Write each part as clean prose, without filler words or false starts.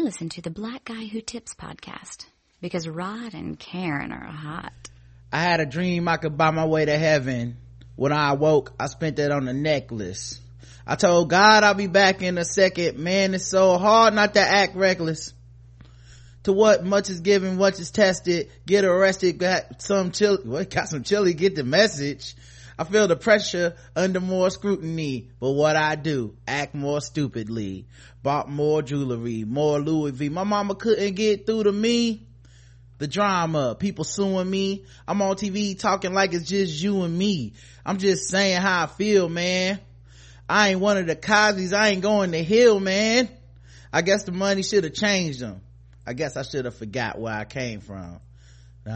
I listen to the Black Guy Who Tips podcast because Rod and Karen are hot. I had a dream I could buy my way to heaven. When I awoke, I spent that on a necklace. I told God I'll be back in a second. Man, it's so hard not to act reckless. To what much is given, much is tested. Get arrested, got some chili, get the message. I feel the pressure under more scrutiny, but what I do, act more stupidly. Bought more jewelry, more Louis V. My mama couldn't get through to me. The drama, people suing me. I'm on TV talking like it's just you and me. I'm just saying how I feel, man. I ain't one of the Cosbys. I ain't going to Hill, man. I guess the money should have changed them. I guess I should have forgot where I came from. Da,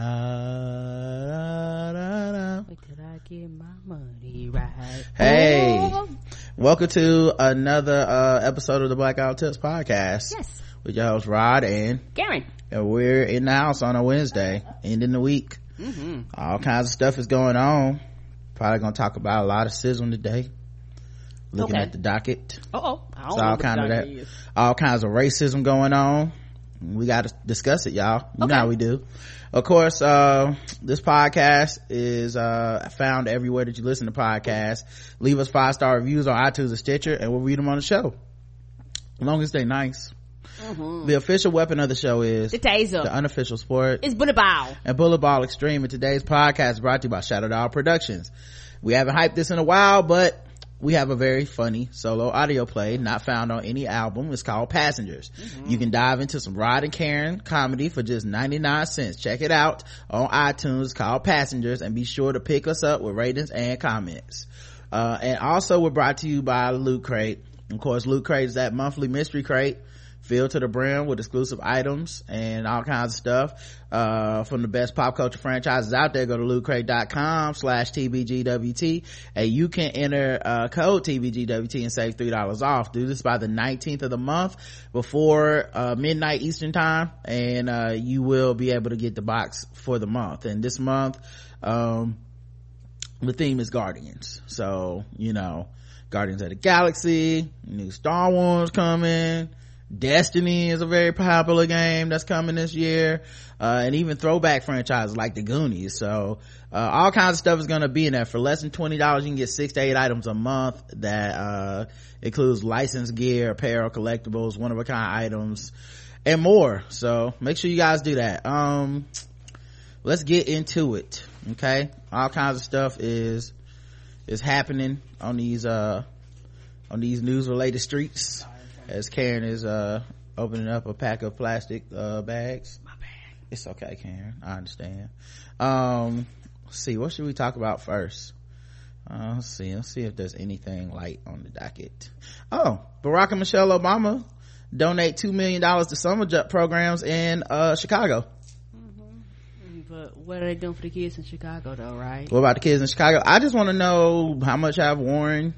da, da, da. Wait till I get my money right. Hey, welcome to another episode of the Black Guy Who Tips podcast. Yes. With your host Rod and Karen. And we're in the house on a Wednesday, ending the week. All kinds of stuff is going on. Probably gonna talk about a lot of sizzling today. Looking at the docket. I don't So know all what kind of that, is. all kinds of racism going on. We got to discuss it, y'all. You know how we do. Of course, this podcast is found everywhere that you listen to podcasts. Leave us 5-star reviews on iTunes and Stitcher, and we'll read them on the show, as long as they're nice. The official weapon of the show is the taser. The unofficial sport It's bullet ball. and Bullet Ball Extreme. And today's podcast is brought to you by Shadow Dog Productions. We haven't hyped this in a while, but we have a very funny solo audio play not found on any album. It's called Passengers. You can dive into some Rod and Karen comedy for just 99 cents. Check it out on iTunes. It's called Passengers, and be sure to pick us up with ratings and comments. And also we're brought to you by Loot Crate. Of course, Loot Crate is that monthly mystery crate filled to the brim with exclusive items and all kinds of stuff from the best pop culture franchises out there. Go to lootcrate.com/tbgwt and you can enter code tbgwt and save $3 off. Do this by the 19th of the month before midnight Eastern time, and you will be able to get the box for the month. And this month the theme is Guardians, so you know, Guardians of the Galaxy, new Star Wars coming. Destiny is a very popular game that's coming this year, and even throwback franchises like the Goonies. So all kinds of stuff is going to be in there. For less than $20 you can get 6 to 8 items a month that includes licensed gear, apparel, collectibles, one-of-a-kind items, and more. So make sure you guys do that. Let's get into it. Okay, all kinds of stuff is happening on these news related streets, as Karen is opening up a pack of plastic bags. My bad. It's okay, Karen, I understand. Let's see, what should we talk about first? Let's see if there's anything light on the docket. Barack and Michelle Obama donate $2 million to summer job programs in Chicago. But what are they doing for the kids in Chicago though, right? What about the kids in Chicago? I just want to know how much have Warren,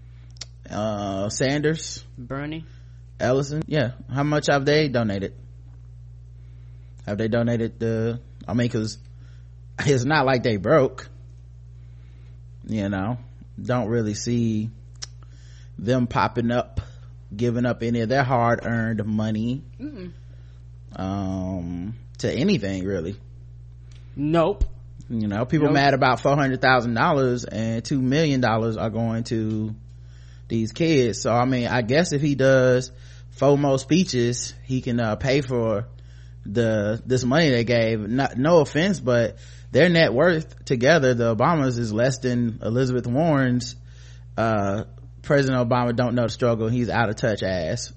Sanders, Bernie, Ellison, how much have they donated? Have they donated because it's not like they broke, don't really see them popping up, giving up any of their hard-earned money to anything really. Nope. People mad about $400,000 and $2 million are going to these kids. So I mean, I guess if he does 4 more speeches, he can pay for this money they gave. No offense, but their net worth together, the Obamas, is less than Elizabeth Warren's President Obama don't know the struggle, he's out of touch ass.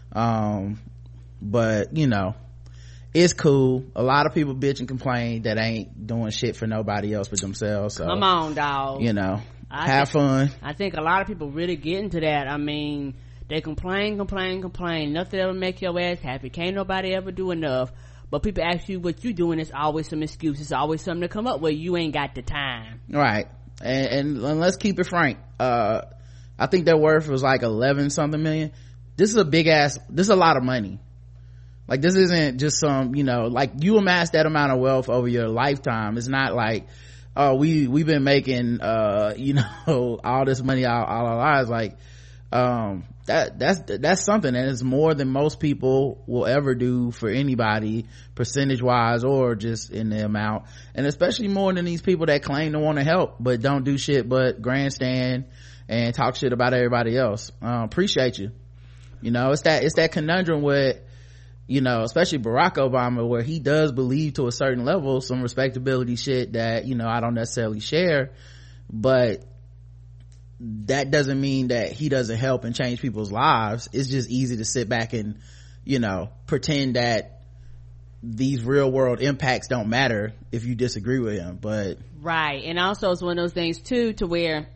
But it's cool. A lot of people bitch and complain that ain't doing shit for nobody else but themselves. So come on, dog. Have fun. I think a lot of people really get into that. I mean, they complain. Nothing ever make your ass happy. Can't nobody ever do enough. But people ask you what you doing, it's always some excuse. It's always something to come up with. You ain't got the time. Right. And let's keep it frank. I think their worth was like 11 something million. This is this is a lot of money. Like, this isn't just some, like, you amass that amount of wealth over your lifetime. It's not like, we've been making, all this money all our lives. Like, That's something that is more than most people will ever do for anybody, percentage wise or just in the amount, and especially more than these people that claim to want to help but don't do shit but grandstand and talk shit about everybody else. Appreciate you. You know, it's that conundrum with, you know, especially Barack Obama, where he does believe to a certain level some respectability shit that, you know, I don't necessarily share, but that doesn't mean that he doesn't help and change people's lives. It's just easy to sit back and, you know, pretend that these real world impacts don't matter if you disagree with him. But right, and also it's one of those things too, to where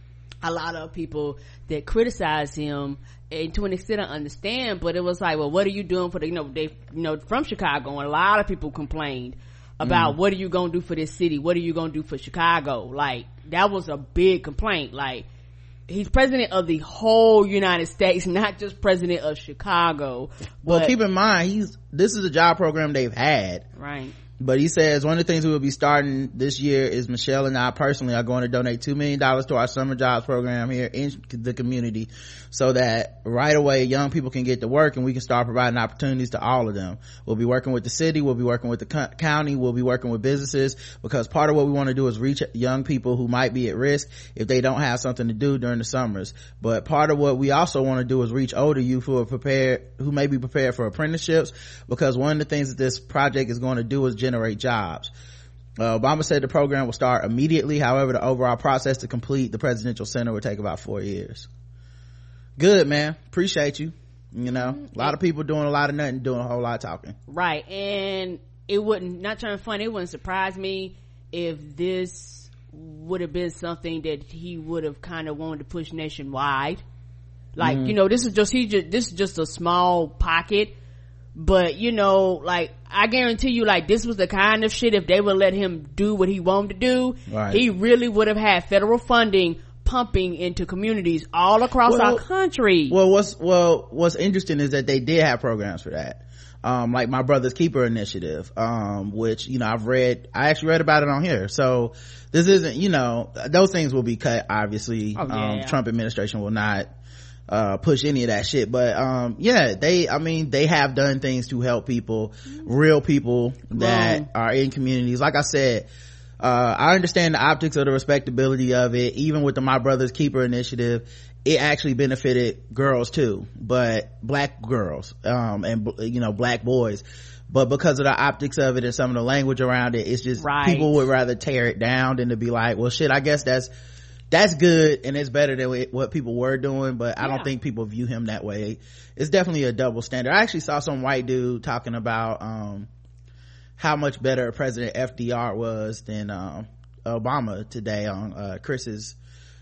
a lot of people that criticize him, and to an extent I understand, but it was like, well, what are you doing for the, from Chicago, and a lot of people complained about what are you gonna do for this city, what are you gonna do for Chicago. Like, that was a big complaint. Like, he's president of the whole United States, not just president of Chicago. Well, keep in mind, this is a job program they've had, right? But he says one of the things we will be starting this year is Michelle and I personally are going to donate $2 million to our summer jobs program here in the community, so that right away young people can get to work and we can start providing opportunities to all of them. We'll be working with the city, we'll be working with the county, we'll be working with businesses, because part of what we want to do is reach young people who might be at risk if they don't have something to do during the summers. But part of what we also want to do is reach older youth who may be prepared for apprenticeships, because one of the things that this project is going to do is generate jobs. Obama said the program will start immediately. However, the overall process to complete the presidential center will take about 4 years. Good, man. Appreciate you. You know, a lot of people doing a lot of nothing, doing a whole lot of talking. Right. And it wouldn't, not trying to fun, it wouldn't surprise me if this would have been something that he would have kind of wanted to push nationwide. Like, this is just a small pocket. But, like, I guarantee you, like, this was the kind of shit, if they would let him do what he wanted to do, right, he really would have had federal funding pumping into communities all across our country. What's interesting is that they did have programs for that. Like My Brother's Keeper initiative, which, I actually read about it on here. So this isn't, those things will be cut, obviously. Trump administration will not push any of that shit, but they have done things to help people, real people that are in communities. Like I said, I understand the optics of the respectability of it. Even with the My Brother's Keeper initiative, it actually benefited girls too, but black girls, and black boys. But because of the optics of it and some of the language around it, it's just people would rather tear it down than to be like, well shit, I guess that's good and it's better than what people were doing. But I don't think people view him that way. It's definitely a double standard. I actually saw some white dude talking about how much better President FDR was than Obama today on Chris's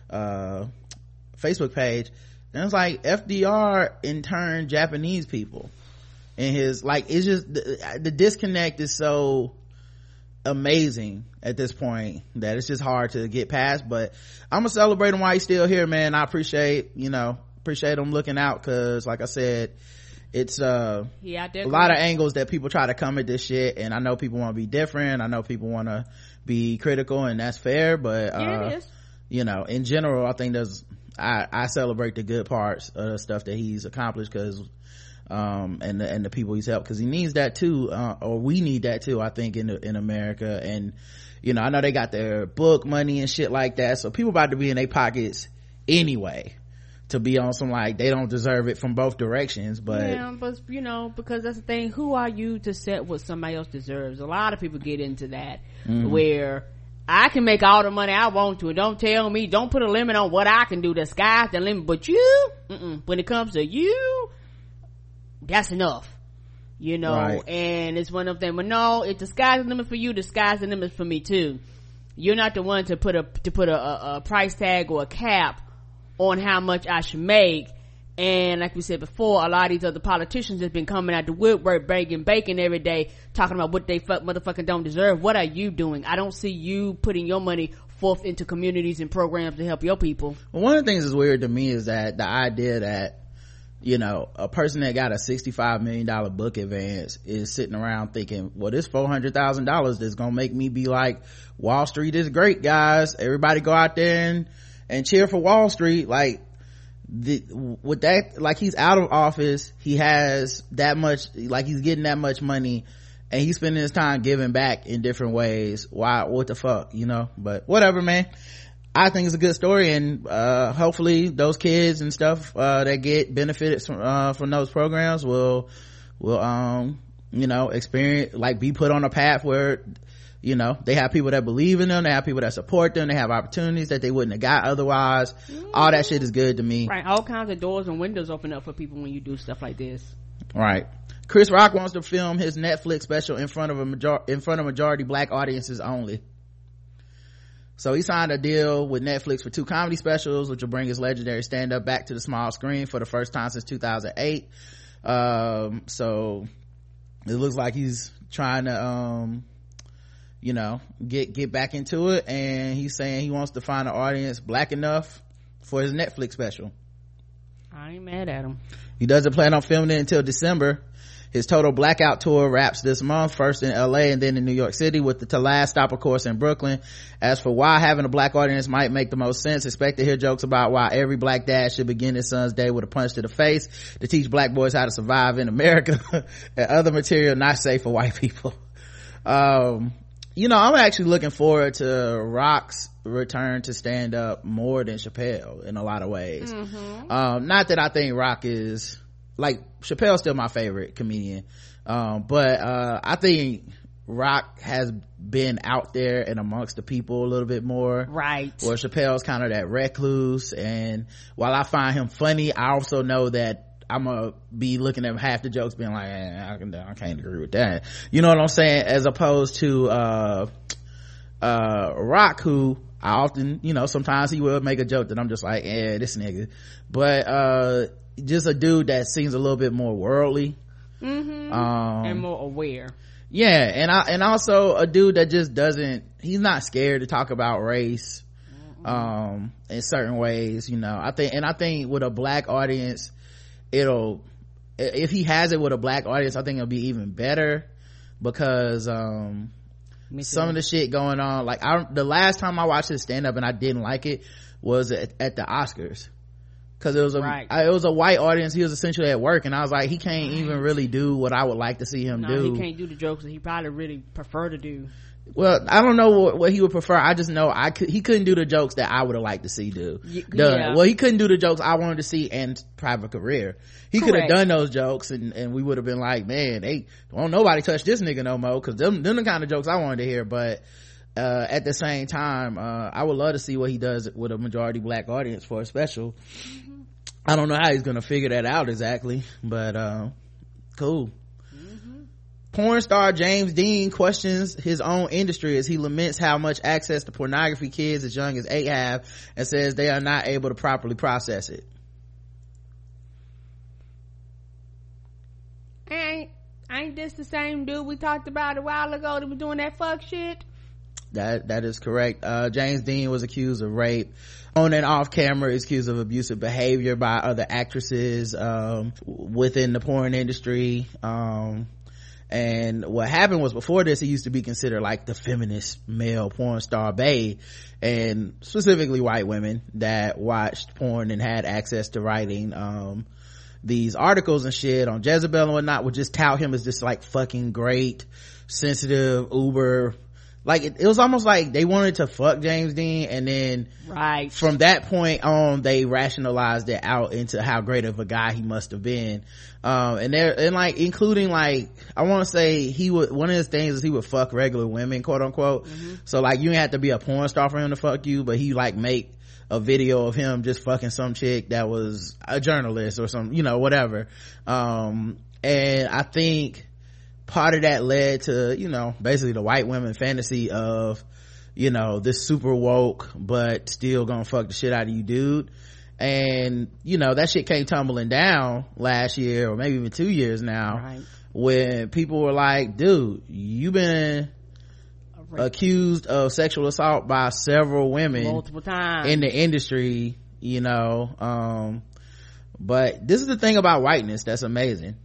Facebook page, and it's like FDR interned Japanese people, and his, like, it's just the disconnect is so amazing at this point that it's just hard to get past. But I'm gonna celebrate him while he's still here, man. I appreciate him looking out, because like I said, it's a lot of angles that people try to come at this shit, and I know people want to be different, I know people want to be critical, and that's fair, but it is. In general, I think I celebrate the good parts of the stuff that he's accomplished, because and the people he's helped, because he needs that too, or we need that too, I think, in America. And I know they got their book money and shit like that, so people about to be in their pockets anyway to be on some, like, they don't deserve it from both directions. But because that's the thing, who are you to set what somebody else deserves? A lot of people get into that, where I can make all the money I want to, and don't tell me, don't put a limit on what I can do. The sky's the limit. But when it comes to you, that's enough, right. And it's one of them, but no, if the sky's the limit for you, the sky's the limit for me too. You're not the one to put a price tag or a cap on how much I should make. And like we said before, a lot of these other politicians have been coming out the woodwork, breaking bacon every day, talking about what they motherfucking don't deserve. What are you doing? I don't see you putting your money forth into communities and programs to help your people. Well, one of the things that's weird to me is that the idea that a person that got a $65 million book advance is sitting around thinking, well, this $400,000 that's gonna make me be like, Wall Street is great, guys, everybody go out there and cheer for Wall Street. Like, with that, like, he's out of office, he has that much, like, he's getting that much money, and he's spending his time giving back in different ways. Why, what the fuck, you know? But whatever, man. I think it's a good story, and hopefully those kids and stuff that get benefited from those programs will you know, experience, like, be put on a path where, you know, they have people that believe in them, they have people that support them, they have opportunities that they wouldn't have got otherwise. All that shit is good to me. Right, all kinds of doors and windows open up for people when you do stuff like this. Right. Chris Rock wants to film his Netflix special in front of majority black audiences only. So he signed a deal with Netflix for 2 comedy specials, which will bring his legendary stand-up back to the small screen for the first time since 2008. So it looks like he's trying to you know, get back into it, and he's saying he wants to find an audience black enough for his Netflix special. I ain't mad at him. He doesn't plan on filming it until December. His total blackout tour wraps this month, first in LA and then in New York City, with the last stop, of course, in Brooklyn. As for why having a black audience might make the most sense, expect to hear jokes about why every black dad should begin his son's day with a punch to the face to teach black boys how to survive in America, and other material not safe for white people. You know, I'm actually looking forward to Rock's return to stand up more than Chappelle in a lot of ways. Not that I think Rock is, like, Chappelle's still my favorite comedian, but I think Rock has been out there and amongst the people a little bit more, right, where Chappelle's kind of that recluse. And while I find him funny, I also know that I'm gonna be looking at half the jokes being like, I can't agree with that, you know what I'm saying, as opposed to Rock, who I often, you know, sometimes he will make a joke that I'm just like, this nigga, but just a dude that seems a little bit more worldly, and more aware. Yeah, and also a dude that just he's not scared to talk about race in certain ways, you know. I think with a black audience, if he has it with a black audience, I think it'll be even better, because some of the shit going on, like, the last time I watched his stand up and I didn't like it was at the Oscars, because it was a white audience. He was essentially at work, and I was like, he can't even really do what I would like to see him do. He can't do the jokes that he probably really prefer to do. Well, I don't know what he would prefer. I just know he couldn't do the jokes that I would have liked to see done. Yeah. Well, he couldn't do the jokes I wanted to see in Private Career. He could have done those jokes, and we would have been like, man, won't nobody touch this nigga no more, because them the kind of jokes I wanted to hear. But at the same time, I would love to see what he does with a majority black audience for a special. I don't know how he's gonna figure that out exactly, but cool. Porn star James Dean questions his own industry as he laments how much access to pornography kids as young as 8 have, and says they are not able to properly process it. Ain't this the same dude we talked about a while ago that was doing that fuck shit? That is correct. James Dean was accused of rape on and off camera, accused of abusive behavior by other actresses within the porn industry. And what happened was, before this, he used to be considered like the feminist male porn star bae, and specifically white women that watched porn and had access to writing these articles and shit on Jezebel and whatnot would just tout him as this like fucking great, sensitive, uber, like it was almost like they wanted to fuck James Dean, and then from that point on they rationalized it out into how great of a guy he must have been. And like including, like, I want to say one of his things is he would fuck regular women, quote unquote. So like you didn't have to be a porn star for him to fuck you, but he like make a video of him just fucking some chick that was a journalist or some, you know, whatever. And I think part of that led to, you know, basically the white women fantasy of, you know, this super woke but still gonna fuck the shit out of you dude. And you know, that shit came tumbling down last year, or maybe even 2 years now, when people were like, dude, you've been accused of sexual assault by several women multiple times in the industry, you know. But this is the thing about whiteness that's amazing.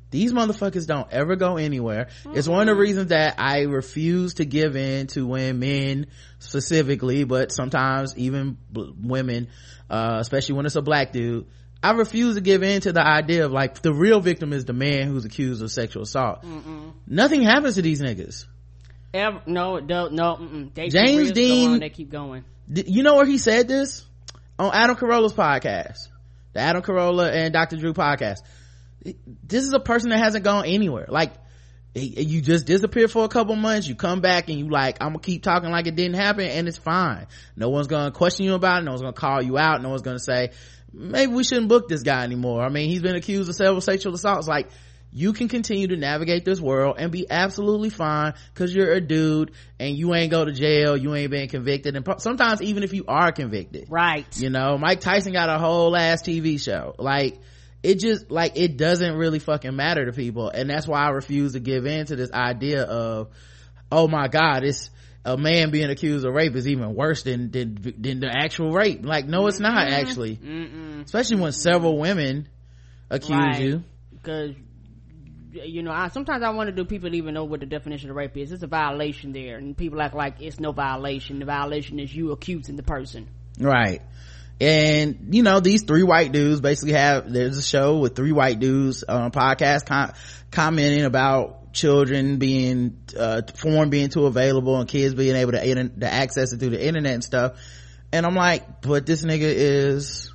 these motherfuckers don't ever go anywhere. It's one of the reasons that I refuse to give in to when men specifically, but sometimes even women, especially when it's a black dude, I refuse to give in to the idea of like the real victim is the man who's accused of sexual assault. Nothing happens to these niggas. No. James Dean, they keep going. You know where he said this? On Adam Carolla's podcast, the Adam Carolla and Dr. Drew podcast. This is a person that hasn't gone anywhere. Like, you just disappear for a couple months, you come back and you like, I'm gonna keep talking like it didn't happen, and it's fine. No one's gonna question you about it, no one's gonna call you out, no one's gonna say maybe we shouldn't book this guy anymore. I mean, he's been accused of several sexual assaults. Like, you can continue to navigate this world and be absolutely fine because you're a dude and you ain't go to jail, you ain't been convicted, and sometimes even if you are convicted, right, you know, Mike Tyson got a whole ass TV show. Like, it just, like, it doesn't really fucking matter to people, and that's why I refuse to give in to this idea of, oh my god, it's a man being accused of rape is even worse than the actual rape. Like, no, it's not actually. Especially when several women accuse you. Because, you know, sometimes I wonder, do people even know what the definition of rape is? It's a violation there, and people act like it's no violation. The violation is you accusing the person. Right. And, you know, these three white dudes basically there's a show with three white dudes on a podcast commenting about children being porn being too available and kids being able to access it through the internet and stuff, and I'm like, but this nigga is,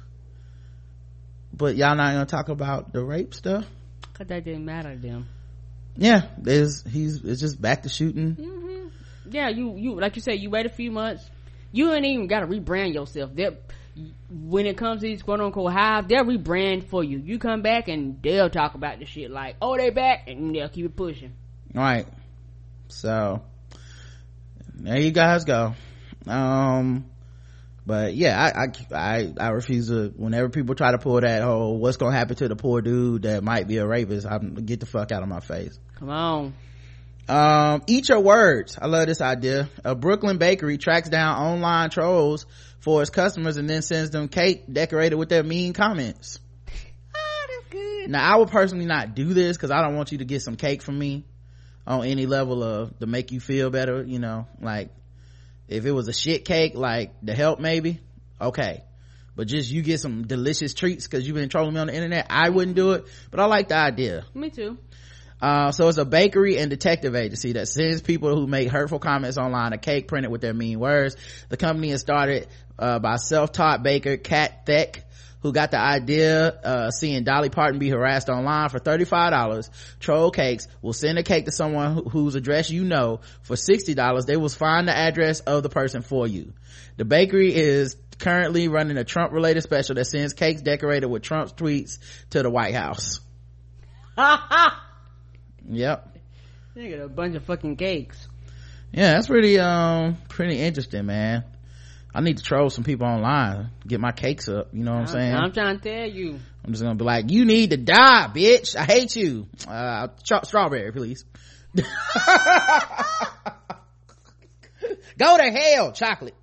but y'all not gonna talk about the rape stuff because that didn't matter to them. Yeah, it's just back to shooting. Yeah, you like you said, you wait a few months, you ain't even gotta rebrand yourself. When it comes to these quote unquote hives, they'll rebrand for you. You come back and they'll talk about the shit like, oh, they back, and they'll keep it pushing. Right. So there you guys go. But yeah, I refuse to, whenever people try to pull that whole what's gonna happen to the poor dude that might be a rapist, get the fuck out of my face. Come on. Eat your words. I love this idea. A Brooklyn bakery tracks down online trolls for its customers and then sends them cake decorated with their mean comments. Oh, that's good. Now, I would personally not do this because I don't want you to get some cake from me on any level to make you feel better, you know. Like, if it was a shit cake, like the help maybe, okay, but just you get some delicious treats because you've been trolling me on the internet, I wouldn't do it. But I like the idea. Me too. So it's a bakery and detective agency that sends people who make hurtful comments online a cake printed with their mean words. The company is started by self-taught baker Kat Theck, who got the idea seeing Dolly Parton be harassed online. For $35, Troll Cakes will send a cake to someone whose address you know. For $60, they will find the address of the person for you. The bakery is currently running a Trump related special that sends cakes decorated with Trump's tweets to the White House. Yep. They got a bunch of fucking cakes. Yeah, that's pretty interesting, man. I need to troll some people online, get my cakes up, you know what I'm saying? I'm trying to tell you. I'm just gonna be like, you need to die, bitch. I hate you. Strawberry, please. Go to hell, chocolate.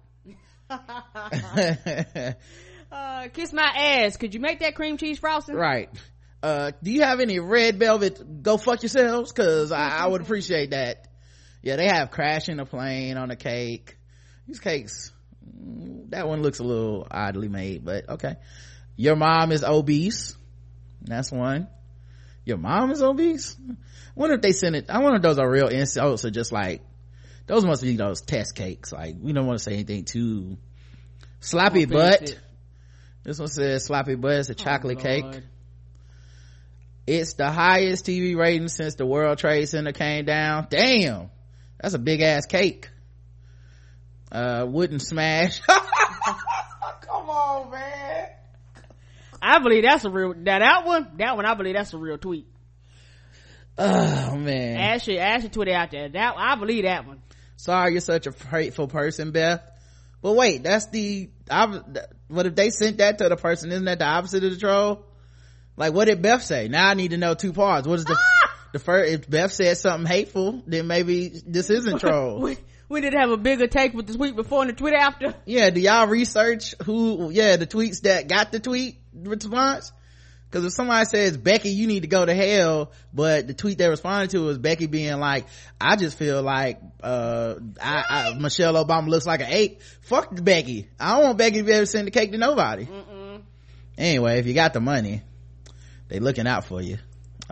Kiss my ass. Could you make that cream cheese frosting? Right. Do you have any red velvet go fuck yourselves? Cause I would appreciate that. Yeah, they have crashing a plane on a cake. These cakes, that one looks a little oddly made, but okay. Your mom is obese. That's one. Your mom is obese? I wonder if they send it, I wonder if those are real insults or just like, those must be those test cakes. Like, we don't want to say anything too sloppy butt. This one says sloppy butt. It's a chocolate cake. It's the highest TV rating since the World Trade Center came down. Damn, that's a big ass cake. Wouldn't smash. Come on, man. I believe that's a real, that one I believe that's a real tweet. Oh man, Ashley tweet out there. That I believe that one. Sorry, you're such a hateful person, Beth. But wait, what if they sent that to the person? Isn't that the opposite of the troll? Like, what did Beth say? Now I need to know two parts. What is the first? If Beth said something hateful, then maybe this isn't troll. We did have a bigger take with the tweet before and the tweet after. Yeah, do y'all research the tweets that got the tweet response? Because if somebody says, Becky, you need to go to hell, but the tweet they responded to was Becky being like, I just feel like Michelle Obama looks like an ape. Fuck Becky. I don't want Becky to be able to send the cake to nobody. Anyway, if you got the money, they looking out for you.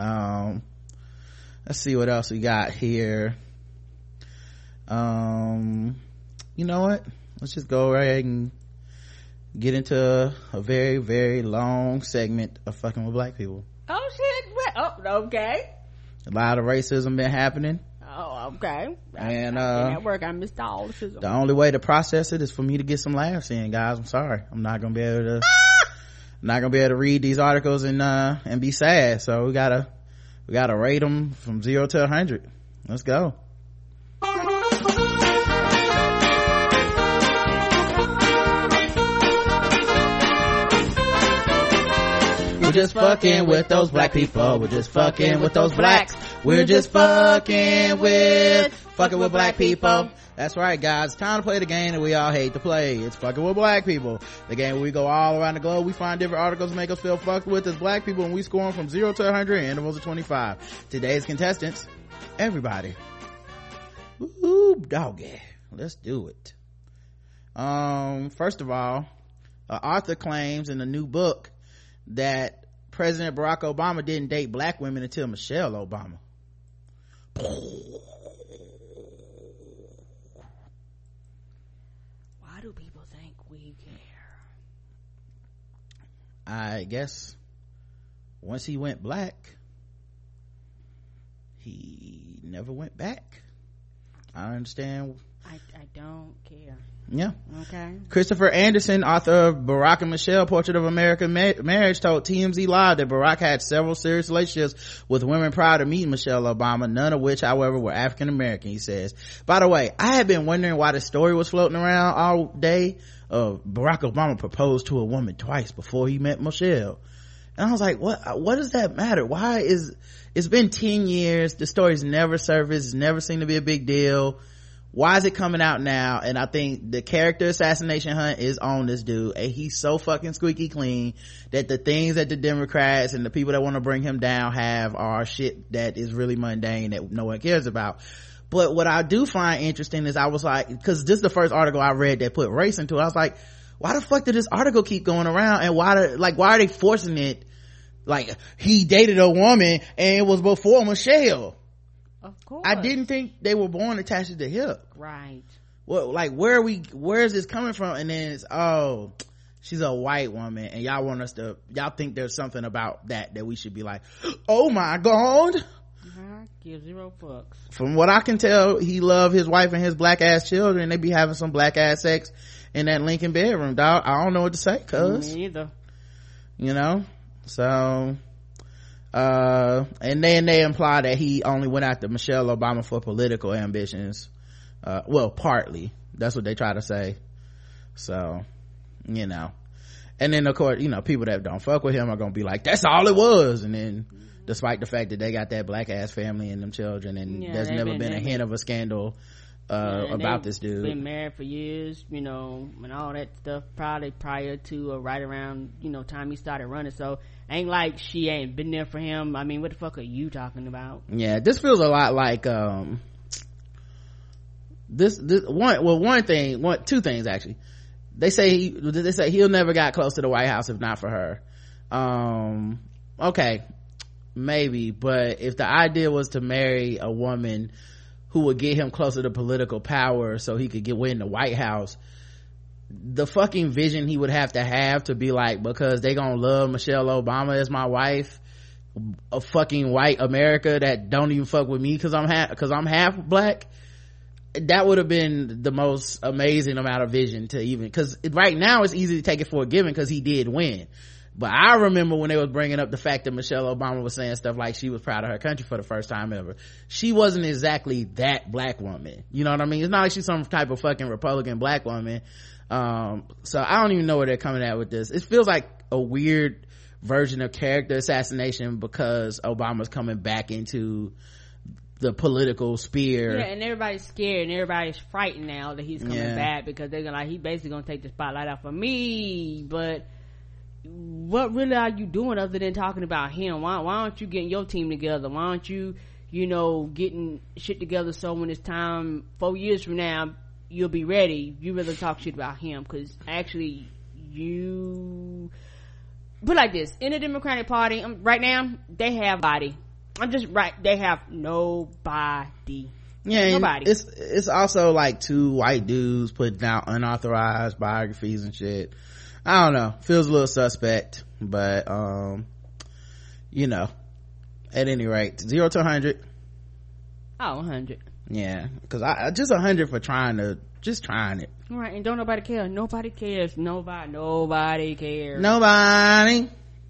Let's see what else we got here. You know what, let's just go right ahead and get into a very, very long segment of fucking with black people. Oh shit. Oh, okay. A lot of racism been happening. Oh, okay. And at work I missed all the shit. The only way to process it is for me to get some laughs in, guys. I'm sorry, I'm not gonna be able to read these articles and be sad. So we gotta rate them from 0 to 100. Let's go. We're just fucking with those black people. We're just fucking with those blacks. We're just fucking with black people. That's right, guys. It's time to play the game that we all hate to play. It's fucking with black people. The game where we go all around the globe. We find different articles to make us feel fucked with as black people, and we score them from 0 to 100 in intervals of 25. Today's contestants, everybody. Ooh, doggy. Let's do it. First of all, an author claims in a new book that President Barack Obama didn't date black women until Michelle Obama. Why do people think we care? I guess once he went black, he never went back. I understand. I don't care. Yeah. Okay. Christopher Anderson, author of Barack and Michelle, Portrait of American Marriage, told TMZ Live that Barack had several serious relationships with women prior to meeting Michelle Obama, none of which, however, were African American, he says. By the way, I had been wondering why the story was floating around all day of Barack Obama proposed to a woman twice before he met Michelle. And I was like, what does that matter? It's been 10 years, the story's never surfaced, never seemed to be a big deal. Why is it coming out now? And I think the character assassination hunt is on this dude, and he's so fucking squeaky clean that the things that the Democrats and the people that want to bring him down have are shit that is really mundane that no one cares about. But what I do find interesting is I was like, because this is the first article I read that put race into it, I was like, why the fuck did this article keep going around, and why are they forcing it like he dated a woman and it was before Michelle? Of course. I didn't think they were born attached to the hip. Right. Well, like where is this coming from? And then it's, oh, she's a white woman, and y'all think there's something about that we should be like, oh my god. I give 0 fucks. From what I can tell, he loved his wife and his black ass children. They be having some black ass sex in that Lincoln bedroom, dog. I don't know what to say, cuz. Me either. You know? So, and then they imply that he only went after Michelle Obama for political ambitions. Well, partly. That's what they try to say. So, you know. And then of course, you know, people that don't fuck with him are gonna be like, that's all it was. And then, despite the fact that they got that black ass family and them children, and there's never been a hint of a scandal about this dude. Been married for years, you know, and all that stuff, probably prior to or right around, you know, time he started running. So ain't like she ain't been there for him. I mean, what the fuck are you talking about? Yeah, this feels a lot like two things actually. They say he'll never got close to the White House if not for her. Okay, maybe, but if the idea was to marry a woman who would get him closer to political power so he could win the White House, the fucking vision he would have to be like, because they gonna love Michelle Obama as my wife, a fucking white America that don't even fuck with me because I'm half black. That would have been the most amazing amount of vision to even, because right now it's easy to take it for a given because he did win. But I remember when they was bringing up the fact that Michelle Obama was saying stuff like she was proud of her country for the first time ever. She wasn't exactly that black woman. You know what I mean? It's not like she's some type of fucking Republican black woman. So I don't even know where they're coming at with this. It feels like a weird version of character assassination because Obama's coming back into the political sphere. Yeah, and everybody's scared and everybody's frightened now that he's coming back because they're gonna, like, he basically gonna take the spotlight off of me. But what really are you doing other than talking about him? Why aren't you getting your team together? Why aren't you getting shit together so when it's time 4 years from now you'll be ready? You rather talk shit about him, because actually you put like this in the Democratic Party right now, they have body. They have nobody. Yeah, nobody. It's also like 2 white dudes putting out unauthorized biographies and shit. I don't know, feels a little suspect, but at any rate, 0 to 100. 100. Yeah, because I just 100 for trying it. Right, and don't nobody care. Nobody cares. Nobody cares. Nobody.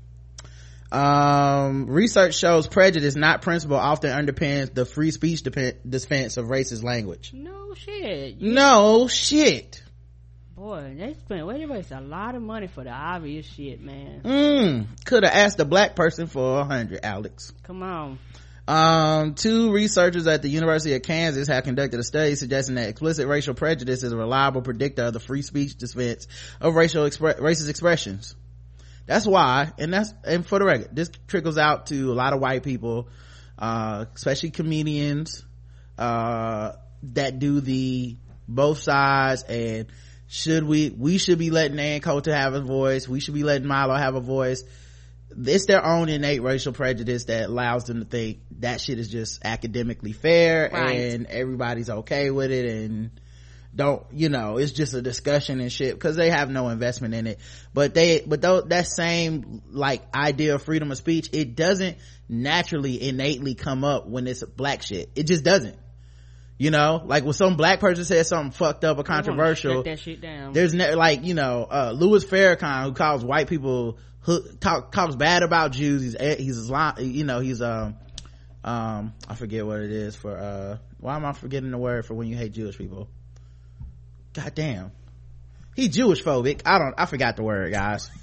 Research shows prejudice, not principle, often underpins the free speech defense of racist language. No shit. No shit. Boy, they waste a lot of money for the obvious shit, man. Could have asked a black person for 100, Alex. Come on. 2 researchers at the University of Kansas have conducted a study suggesting that explicit racial prejudice is a reliable predictor of the free speech defense of racist expressions. That's why, and for the record, this trickles out to a lot of white people, especially comedians, that do the both sides, and we should be letting Ann Coulter have a voice, we should be letting Milo have a voice. It's their own innate racial prejudice that allows them to think that shit is just academically fair, right, and everybody's okay with it, and it's just a discussion and shit, because they have no investment in it. But that same like idea of freedom of speech, it doesn't naturally innately come up when it's black shit. It just doesn't. Like when some black person says something fucked up or controversial, shut that shit down. There's Louis Farrakhan, who calls white people talks bad about Jews. He's Islam, he's I forget what it is for why am I forgetting the word for when you hate Jewish people? God damn, he's Jewish phobic. I forgot the word, guys.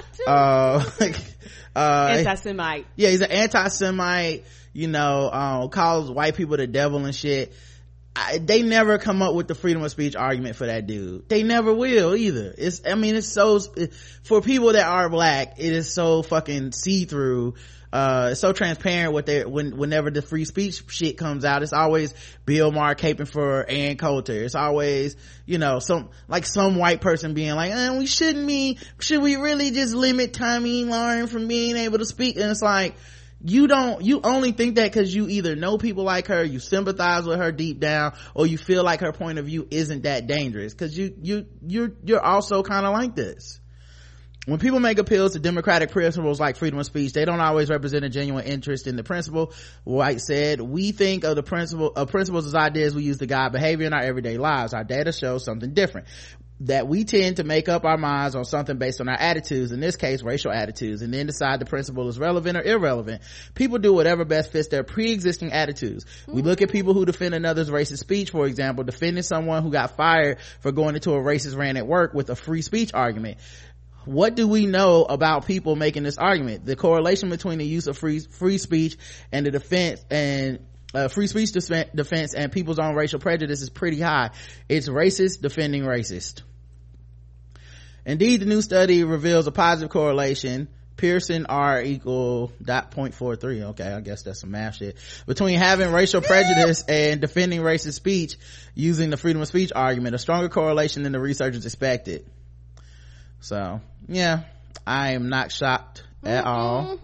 Anti-Semite. Yeah, he's an anti-Semite. Calls white people the devil and shit. They never come up with the freedom of speech argument for that dude. They never will either. It's so, for people that are black, it is so fucking see-through. It's so transparent whenever the free speech shit comes out. It's always Bill Maher caping for Ann Coulter. It's always, some white person being like, should we really just limit Tommy Lauren from being able to speak? And it's like, you only think that because you either know people like her, you sympathize with her deep down, or you feel like her point of view isn't that dangerous, because you're also kind of like this. When people make appeals to democratic principles like freedom of speech, they don't always represent a genuine interest in the principle. White said, we think of principles as ideas we use to guide behavior in our everyday lives. Our data shows something different, that we tend to make up our minds on something based on our attitudes, in this case racial attitudes, and then decide the principle is relevant or irrelevant. People do whatever best fits their pre-existing attitudes. We look at people who defend another's racist speech, for example, defending someone who got fired for going into a racist rant at work with a free speech argument. What do we know about people making this argument? The correlation between the use of free speech and the defense and free speech defense and people's own racial prejudice is pretty high. It's racist defending racist. Indeed, the new study reveals a positive correlation. Pearson R equal 0.43. Okay, I guess that's some math shit. Between having racial prejudice and defending racist speech using the freedom of speech argument, a stronger correlation than the researchers expected. So, yeah, I am not shocked at all.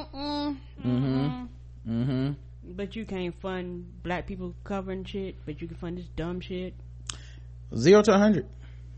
But you can't fund black people covering shit, but you can fund this dumb shit. 0 to 100.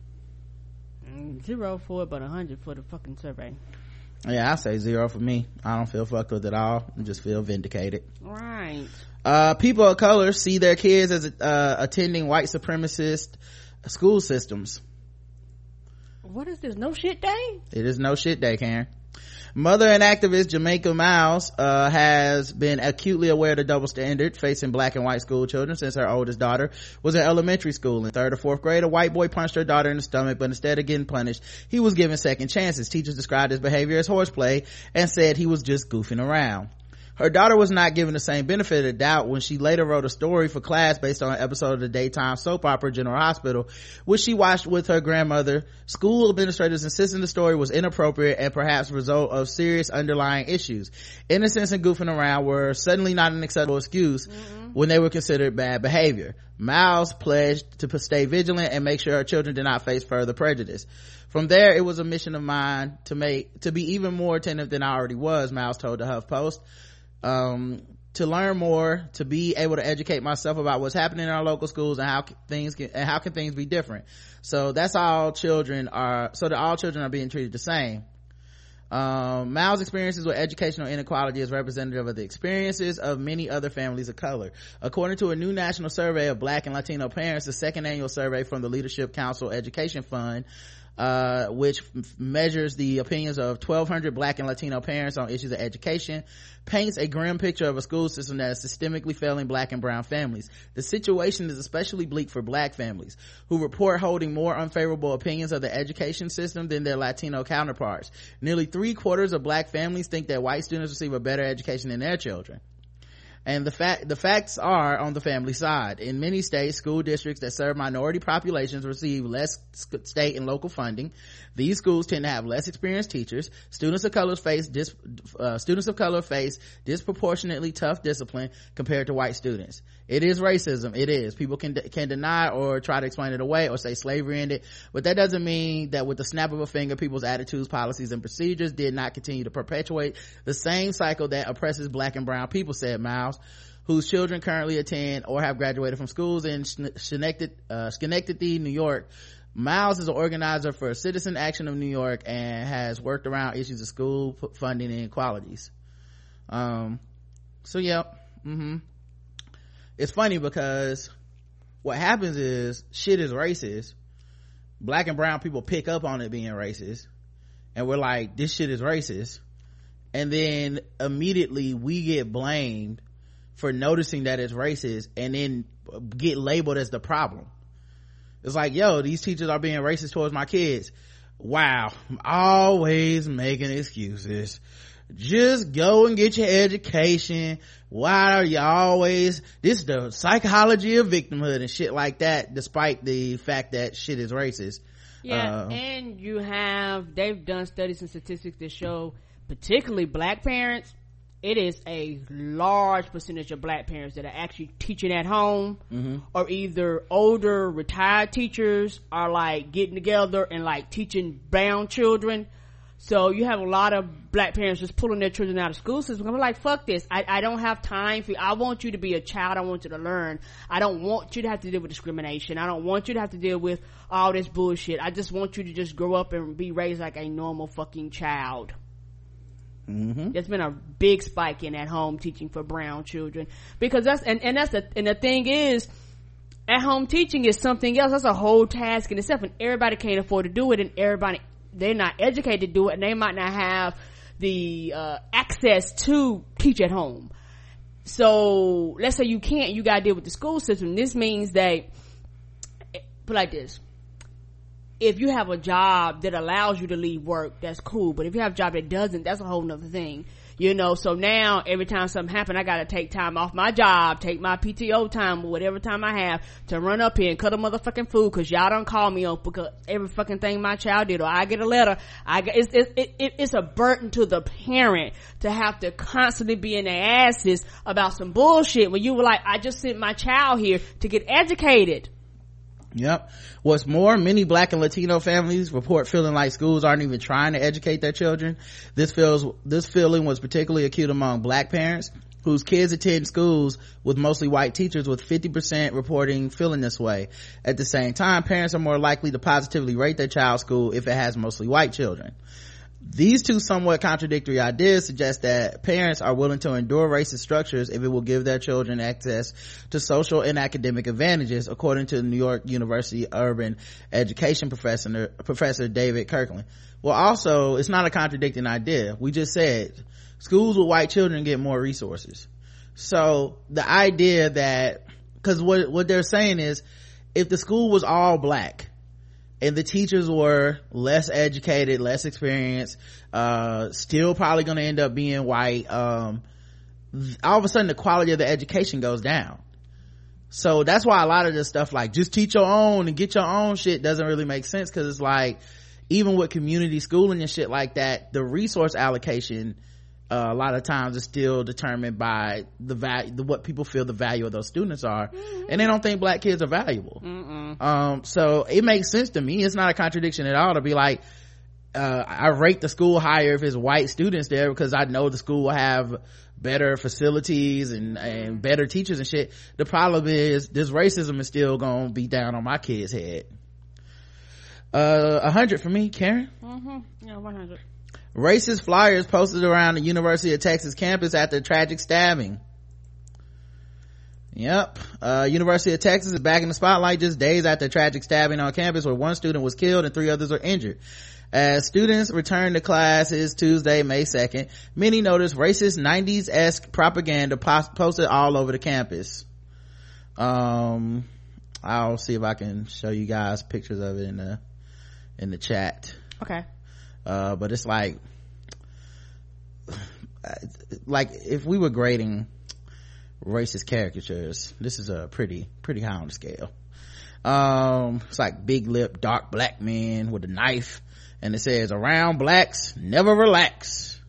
0 for it, but 100 for the fucking survey. Yeah, I say 0 for me. I don't feel fucked with it at all. I just feel vindicated. Right. People of color see their kids as attending white supremacist school systems. What is this, no shit day? It is no shit day, Karen. Mother and activist Jamaica Miles has been acutely aware of the double standard facing black and white school children since her oldest daughter was in elementary school. In 3rd or 4th grade, a white boy punched her daughter in the stomach, but instead of getting punished, he was given second chances. Teachers described his behavior as horseplay and said he was just goofing around. Her daughter was not given the same benefit of the doubt when she later wrote a story for class based on an episode of the daytime soap opera General Hospital, which she watched with her grandmother. School administrators insisted the story was inappropriate and perhaps a result of serious underlying issues. Innocence and goofing around were suddenly not an acceptable excuse when they were considered bad behavior. Miles pledged to stay vigilant and make sure her children did not face further prejudice. From there, it was a mission of mine to be even more attentive than I already was, Miles told the HuffPost. To learn more, to be able to educate myself about what's happening in our local schools and how can things be different. So that's all children are, so that all children are being treated the same. Miles' experiences with educational inequality is representative of the experiences of many other families of color. According to a new national survey of Black and Latino parents, the second annual survey from the Leadership Council Education Fund, which measures the opinions of 1,200 Black and Latino parents on issues of education, paints a grim picture of a school system that is systemically failing Black and brown families. The situation is especially bleak for Black families, who report holding more unfavorable opinions of the education system than their Latino counterparts. Nearly 3/4 of Black families think that white students receive a better education than their children. And the facts are on the family side. In many states, school districts that serve minority populations receive less state and local funding. These schools tend to have less experienced teachers. Students of color face disproportionately tough discipline compared to white students. It is racism. It is. People can deny or try to explain it away or say slavery ended, but that doesn't mean that with the snap of a finger, people's attitudes, policies, and procedures did not continue to perpetuate the same cycle that oppresses Black and brown people, said Miles, whose children currently attend or have graduated from schools in Schenectady, New York. Miles is an organizer for Citizen Action of New York and has worked around issues of school funding and inequalities. It's funny because what happens is shit is racist. Black and brown people pick up on it being racist, and we're like, this shit is racist, and then immediately we get blamed for noticing that it's racist and then get labeled as the problem. It's like, yo, these teachers are being racist towards my kids. Wow, I'm always making excuses. Just go and get your education. Why are you always, this is the psychology of victimhood and shit like that, despite the fact that shit is racist. And they've done studies and statistics that show, particularly Black parents, it is a large percentage of Black parents that are actually teaching at home, or either older retired teachers are like getting together and like teaching brown children. So you have a lot of Black parents just pulling their children out of school system. I'm like, fuck this. I don't have time for you. I want you to be a child. I want you to learn. I don't want you to have to deal with discrimination. I don't want you to have to deal with all this bullshit. I just want you to just grow up and be raised like a normal fucking child. There's been a big spike in at home teaching for brown children, because the thing is, at home teaching is something else. That's a whole task in itself, and everybody can't afford to do it, and they're not educated to do it, and they might not have the access to teach at home. So let's say you gotta deal with the school system. This means that, put like this, if you have a job that allows you to leave work, that's cool, but if you have a job that doesn't, that's a whole nother thing, so now every time something happens, I gotta take time off my job, take my PTO time or whatever time I have to run up here and cut a motherfucking food because y'all don't call me up because every fucking thing my child did, or I get a letter. It's a burden to the parent to have to constantly be in their asses about some bullshit when you were like, I just sent my child here to get educated. Yep. What's more, many Black and Latino families report feeling like schools aren't even trying to educate their children. This feeling was particularly acute among Black parents whose kids attend schools with mostly white teachers, with 50% reporting feeling this way. At the same time, parents are more likely to positively rate their child's school if it has mostly white children. These two somewhat contradictory ideas suggest that parents are willing to endure racist structures if it will give their children access to social and academic advantages, according to New York University urban education professor David Kirkland. Well, also, it's not a contradicting idea. We just said schools with white children get more resources. So the idea that, because what they're saying is, if the school was all Black and the teachers were less educated, less experienced, still probably going to end up being white, all of a sudden the quality of the education goes down. So that's why a lot of this stuff like just teach your own and get your own shit doesn't really make sense, because it's like even with community schooling and shit like that, the resource allocation a lot of times is still determined by the value, what people feel the value of those students are, and they don't think black kids are valuable. So it makes sense to me. It's not a contradiction at all to be like, I rate the school higher if it's white students there, because I know the school will have better facilities and better teachers and shit. The problem is this racism is still gonna be down on my kid's head. 100 for me, Karen. Yeah, 100. Racist flyers posted around the University of Texas campus after a tragic stabbing. Yep. University of Texas is back in the spotlight just days after a tragic stabbing on campus where one student was killed and 3 others were injured. As students returned to classes Tuesday, May 2nd, many noticed racist 90s-esque propaganda posted all over the campus. I'll see if I can show you guys pictures of it in the chat. Okay. But it's like if we were grading racist caricatures, this is a pretty high on the scale. It's like big lip dark black man with a knife, and it says around blacks never relax.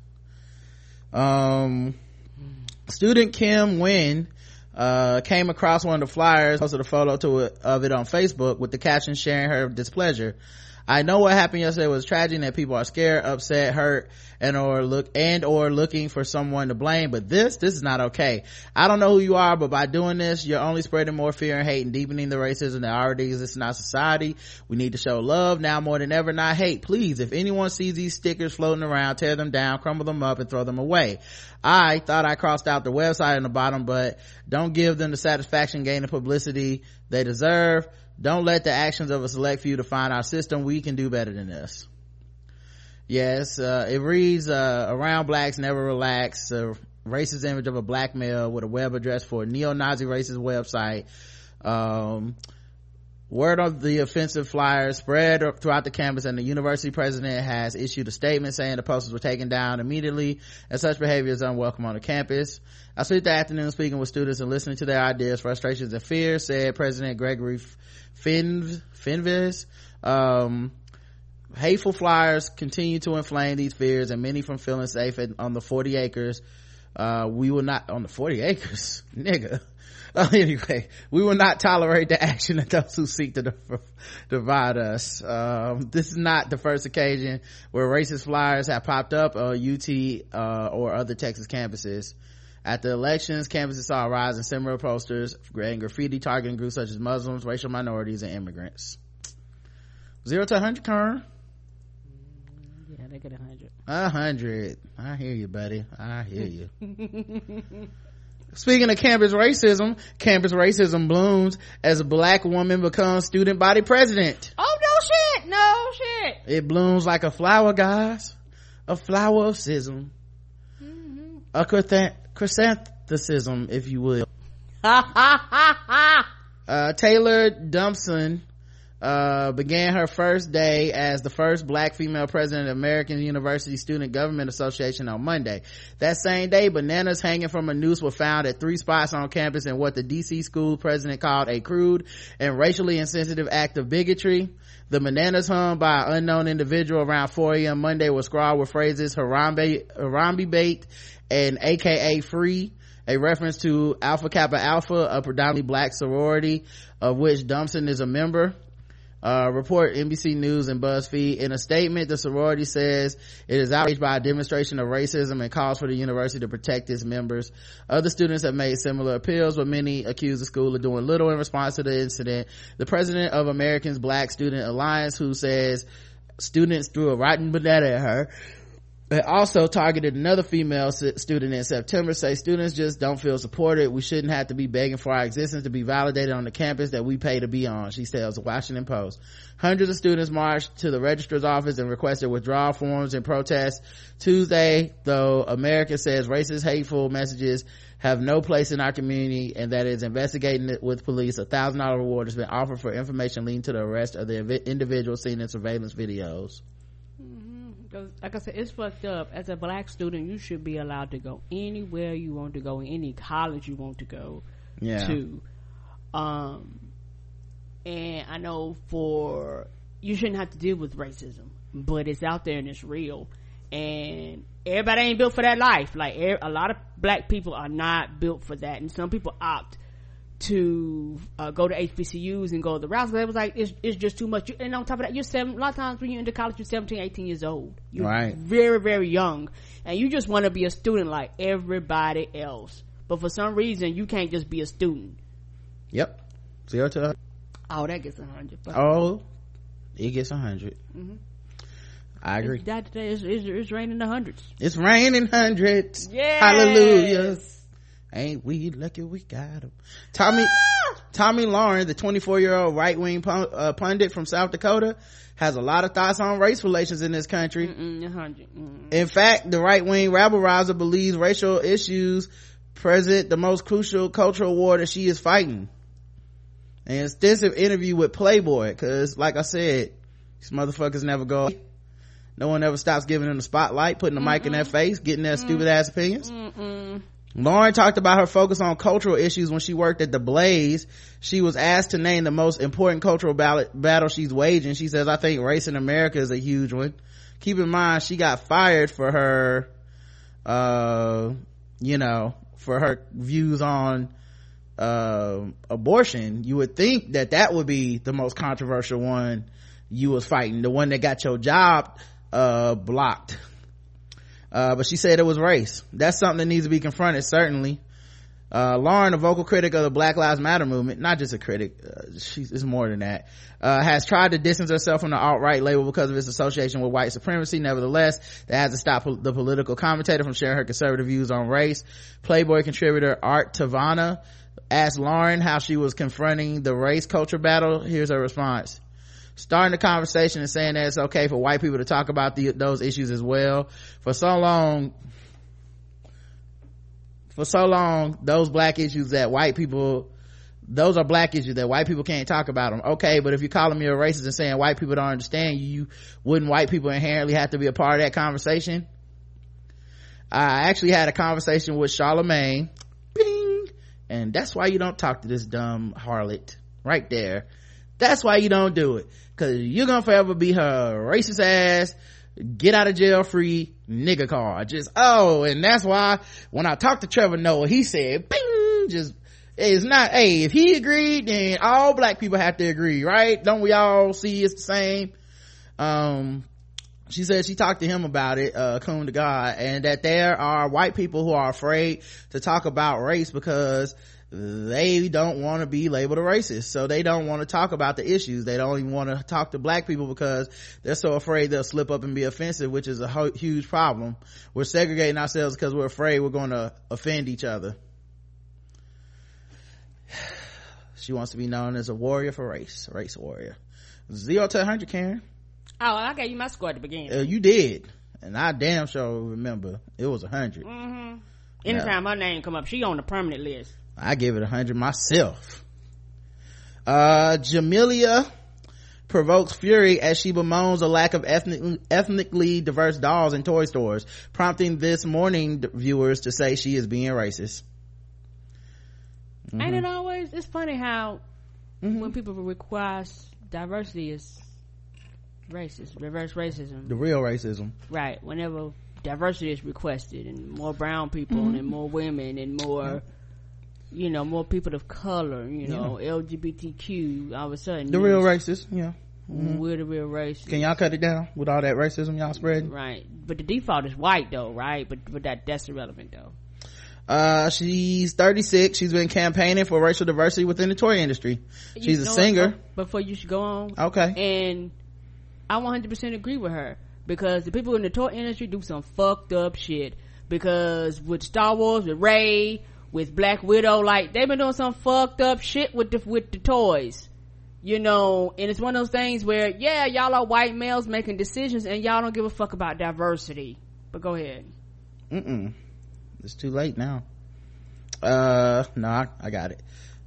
Student Kim Nguyen came across one of the flyers, posted a photo of it on Facebook with the caption sharing her displeasure. I know what happened yesterday was tragic and that people are scared, upset, hurt, or looking for someone to blame, but this is not okay. I don't know who you are, but by doing this, you're only spreading more fear and hate and deepening the racism that already exists in our society. We need to show love now more than ever, not hate. Please, if anyone sees these stickers floating around, tear them down, crumble them up, and throw them away. I thought I crossed out the website on the bottom, but don't give them the satisfaction, gain, and publicity they deserve. Don't let the actions of a select few define our system. We can do better than this. Yes, it reads, around blacks never relax, a racist image of a black male with a web address for a neo-Nazi racist website. Word of the offensive flyers spread throughout the campus, and the university president has issued a statement saying the posters were taken down immediately and such behavior is unwelcome on the campus. I spent the afternoon speaking with students and listening to their ideas, frustrations, and fears, said President Gregory Fenves. Hateful flyers continue to inflame these fears, and many from feeling safe on the 40 acres. We will not on the 40 acres, nigga. Anyway, we will not tolerate the action of those who seek to divide us. This is not the first occasion where racist flyers have popped up on UT or other Texas campuses. At the elections, campuses saw a rise in similar posters and graffiti targeting groups such as Muslims, racial minorities, and immigrants. 0 to 100, Kern? Yeah, they get 100. 100. I hear you, buddy. I hear you. Speaking of campus racism blooms as a black woman becomes student body president. Oh, no shit. It blooms like a flower, guys. A flower of schism. A chrysanthemum, if you will. Taylor Dumpson began her first day as the first black female president of American University Student Government Association on Monday. That same day, bananas hanging from a noose were found at 3 spots on campus in what the DC school president called a crude and racially insensitive act of bigotry. The bananas hung by an unknown individual around 4 a.m. Monday were scrawled with phrases Harambe bait and AKA free, a reference to Alpha Kappa Alpha, a predominantly black sorority of which Dumpson is a member. Report NBC News and BuzzFeed. In a statement, the sorority says it is outraged by a demonstration of racism and calls for the university to protect its members. Other students have made similar appeals, but many accuse the school of doing little in response to the incident. The president of Americans Black Student Alliance, who says students threw a rotten banana at her, it also targeted another female student in September, say students just don't feel supported. We shouldn't have to be begging for our existence to be validated on the campus that we pay to be on, she tells the Washington Post. Hundreds of students marched to the registrar's office and requested withdrawal forms in protest Tuesday, though America says racist, hateful messages have no place in our community and that is investigating it with police. $1,000 reward has been offered for information leading to the arrest of the individual seen in surveillance videos. Cause like I said, it's fucked up. As a black student, you should be allowed to go anywhere you want to go, in any college you want to go to. And I know you shouldn't have to deal with racism, but it's out there and it's real. And everybody ain't built for that life. Like a lot of black people are not built for that, and some people opt to go to HBCUs and go to the routes. It was like it's just too much. And on top of that, a lot of times when you're into college, you're 17, 18 years old. You're right. Very, very young, and you just want to be a student like everybody else. But for some reason, you can't just be a student. Yep. 0 to 100. Oh, that gets 100. Oh, it gets 100. Mm-hmm. I agree. It's raining the hundreds. It's raining hundreds. Yes. Hallelujah. Ain't we lucky we got him. Tommy Lauren, the 24-year-old right-wing pundit from South Dakota, has a lot of thoughts on race relations in this country. 100. In fact, the right-wing rabble-rouser believes racial issues present the most crucial cultural war that she is fighting. An extensive interview with Playboy, because like I said, these motherfuckers never go. No one ever stops giving them the spotlight, putting the mic in their face, getting their stupid ass opinions. Lauren talked about her focus on cultural issues when she worked at The Blaze. She was asked to name the most important cultural battle she's waging. She says, I think race in America is a huge one. Keep in mind, she got fired for her, for her views on abortion. You would think that would be the most controversial one you was fighting, the one that got your job blocked. But she said it was race. That's something that needs to be confronted, certainly. Lauren, a vocal critic of the Black Lives Matter movement, not just a critic, she's more than that, has tried to distance herself from the alt-right label because of its association with white supremacy. Nevertheless, that hasn't stopped the political commentator from sharing her conservative views on race. Playboy contributor Art Tavana asked Lauren how she was confronting the race culture battle. Here's her response. Starting the conversation and saying that it's okay for white people to talk about those issues as well. For so long, those black issues that white people, those are black issues that white people can't talk about them. Okay, but if you're calling me a racist and saying white people don't understand you, wouldn't white people inherently have to be a part of that conversation? I actually had a conversation with Charlamagne, bing, and that's why you don't talk to this dumb harlot right there. That's why you don't do it, because you're gonna forever be her racist ass, get out of jail free nigga card. And that's why when I talked to Trevor Noah, he said, bing, it's not, if he agreed, then all black people have to agree, right? Don't we all see it's the same? She said she talked to him about it, coon to God, and that there are white people who are afraid to talk about race because they don't want to be labeled a racist, so they don't want to talk about the issues. They don't even want to talk to black people because they're so afraid they'll slip up and be offensive, which is a huge problem. We're segregating ourselves because we're afraid we're going to offend each other. She wants to be known as a warrior for race warrior. 0 to 100, Karen. Oh, I gave you my score at the beginning. You did, and I damn sure remember it was 100. Anytime her name come up, she on the permanent list. I give it 100 myself. Jamelia provokes fury as she bemoans a lack of ethnically diverse dolls in toy stores, prompting This Morning viewers to say she is being racist. Ain't it always? It's funny how when people request diversity is racist, reverse racism, the real racism, right? Whenever diversity is requested and more brown people and more women and more more people of color, LGBTQ, all of a sudden the real racist, we're the real racist. Can y'all cut it down with all that racism y'all spreading? Right, but the default is white though, right? But that's irrelevant though. She's 36. She's been campaigning for racial diversity within the toy industry. She's a singer. Before you should go on, okay, and I 100% agree with her, because the people in the toy industry do some fucked up shit. Because with Star Wars, with Rey, with Black Widow, like they've been doing some fucked up shit with the toys, and it's one of those things where y'all are white males making decisions and y'all don't give a fuck about diversity. But go ahead. It's too late now. No, I got it.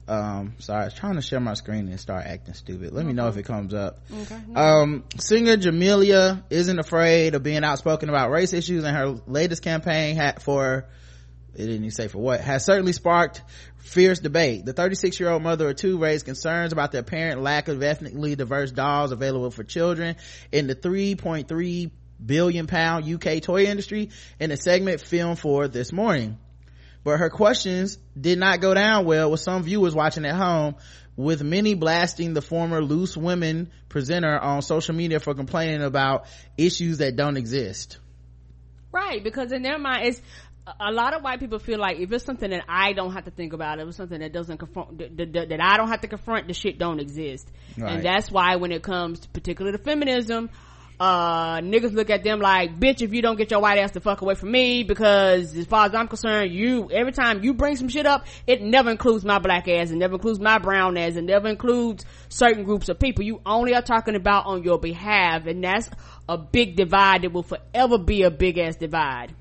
Sorry, I was trying to share my screen and start acting stupid. Let me know if it comes up. Singer Jamelia isn't afraid of being outspoken about race issues, and her latest campaign it didn't even say for what, has certainly sparked fierce debate. The 36-year-old mother of two raised concerns about the apparent lack of ethnically diverse dolls available for children in the £3.3 billion UK toy industry in a segment filmed for This Morning. But her questions did not go down well with some viewers watching at home, with many blasting the former Loose Women presenter on social media for complaining about issues that don't exist. Right, because in their mind, it's a lot of white people feel like if it's something that I don't have to think about, if it's something that doesn't confront, that I don't have to confront, the shit don't exist. Right. And that's why when it comes to particularly to feminism, niggas look at them like, bitch, if you don't get your white ass the fuck away from me, because as far as I'm concerned, every time you bring some shit up, it never includes my black ass, it never includes my brown ass, it never includes certain groups of people. You only are talking about on your behalf, and that's a big divide that will forever be a big ass divide.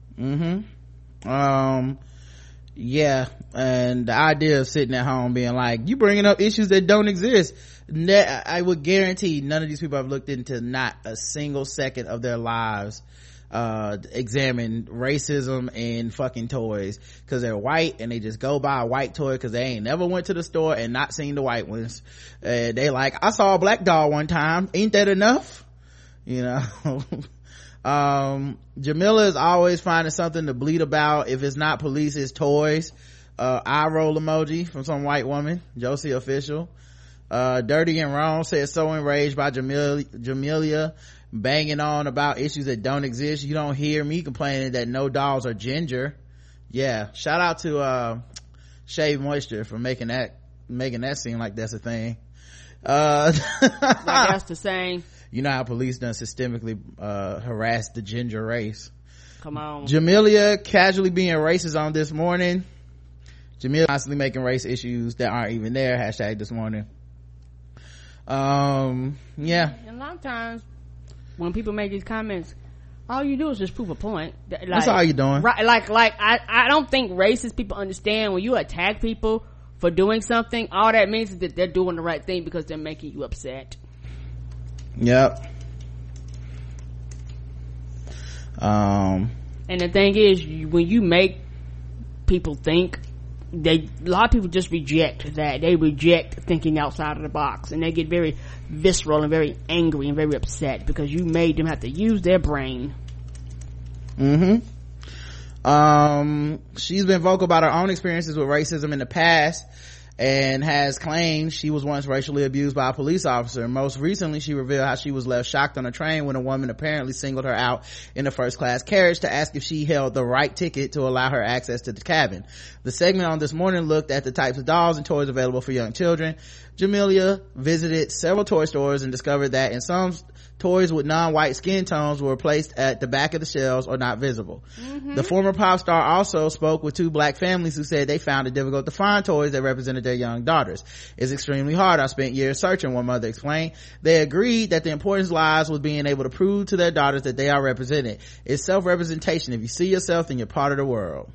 Yeah, and the idea of sitting at home being like, you bringing up issues that don't exist, I would guarantee none of these people have looked into not a single second of their lives examine racism in fucking toys, because they're white and they just go buy a white toy because they ain't never went to the store and not seen the white ones. They like, I saw a black doll one time, ain't that enough? You know. Jamila is always finding something to bleat about. If it's not police, it's toys. Eye roll emoji from some white woman, Josie Official. Dirty and Wrong says, so enraged by Jamelia banging on about issues that don't exist. You don't hear me complaining that no dolls are ginger. Yeah, shout out to Shave Moisture for making that seem like that's a thing. Like that's the same. You know how police done systemically harass the ginger race. Come on. Jamelia casually being racist on This Morning. Jamelia constantly making race issues that aren't even there. Hashtag This Morning. Yeah. And a lot of times when people make these comments, all you do is just prove a point. Like, that's all you're doing. Right. Like I don't think racist people understand when you attack people for doing something, all that means is that they're doing the right thing because they're making you upset. Yep. And the thing is, when you make people think, a lot of people just reject that. They reject thinking outside of the box, and they get very visceral and very angry and very upset because you made them have to use their brain. She's been vocal about her own experiences with racism in the past and has claimed she was once racially abused by a police officer. Most recently, she revealed how she was left shocked on a train when a woman apparently singled her out in a first class carriage to ask if she held the right ticket to allow her access to the cabin. The segment on This Morning looked at the types of dolls and toys available for young children. Jamelia visited several toy stores and discovered that in some toys with non-white skin tones were placed at the back of the shelves or not visible. The former pop star also spoke with two black families who said they found it difficult to find toys that represented their young daughters. It's extremely hard. I spent years searching, one mother explained. They agreed that the importance lies with being able to prove to their daughters that they are represented. It's self-representation. If you see yourself, then you're part of the world.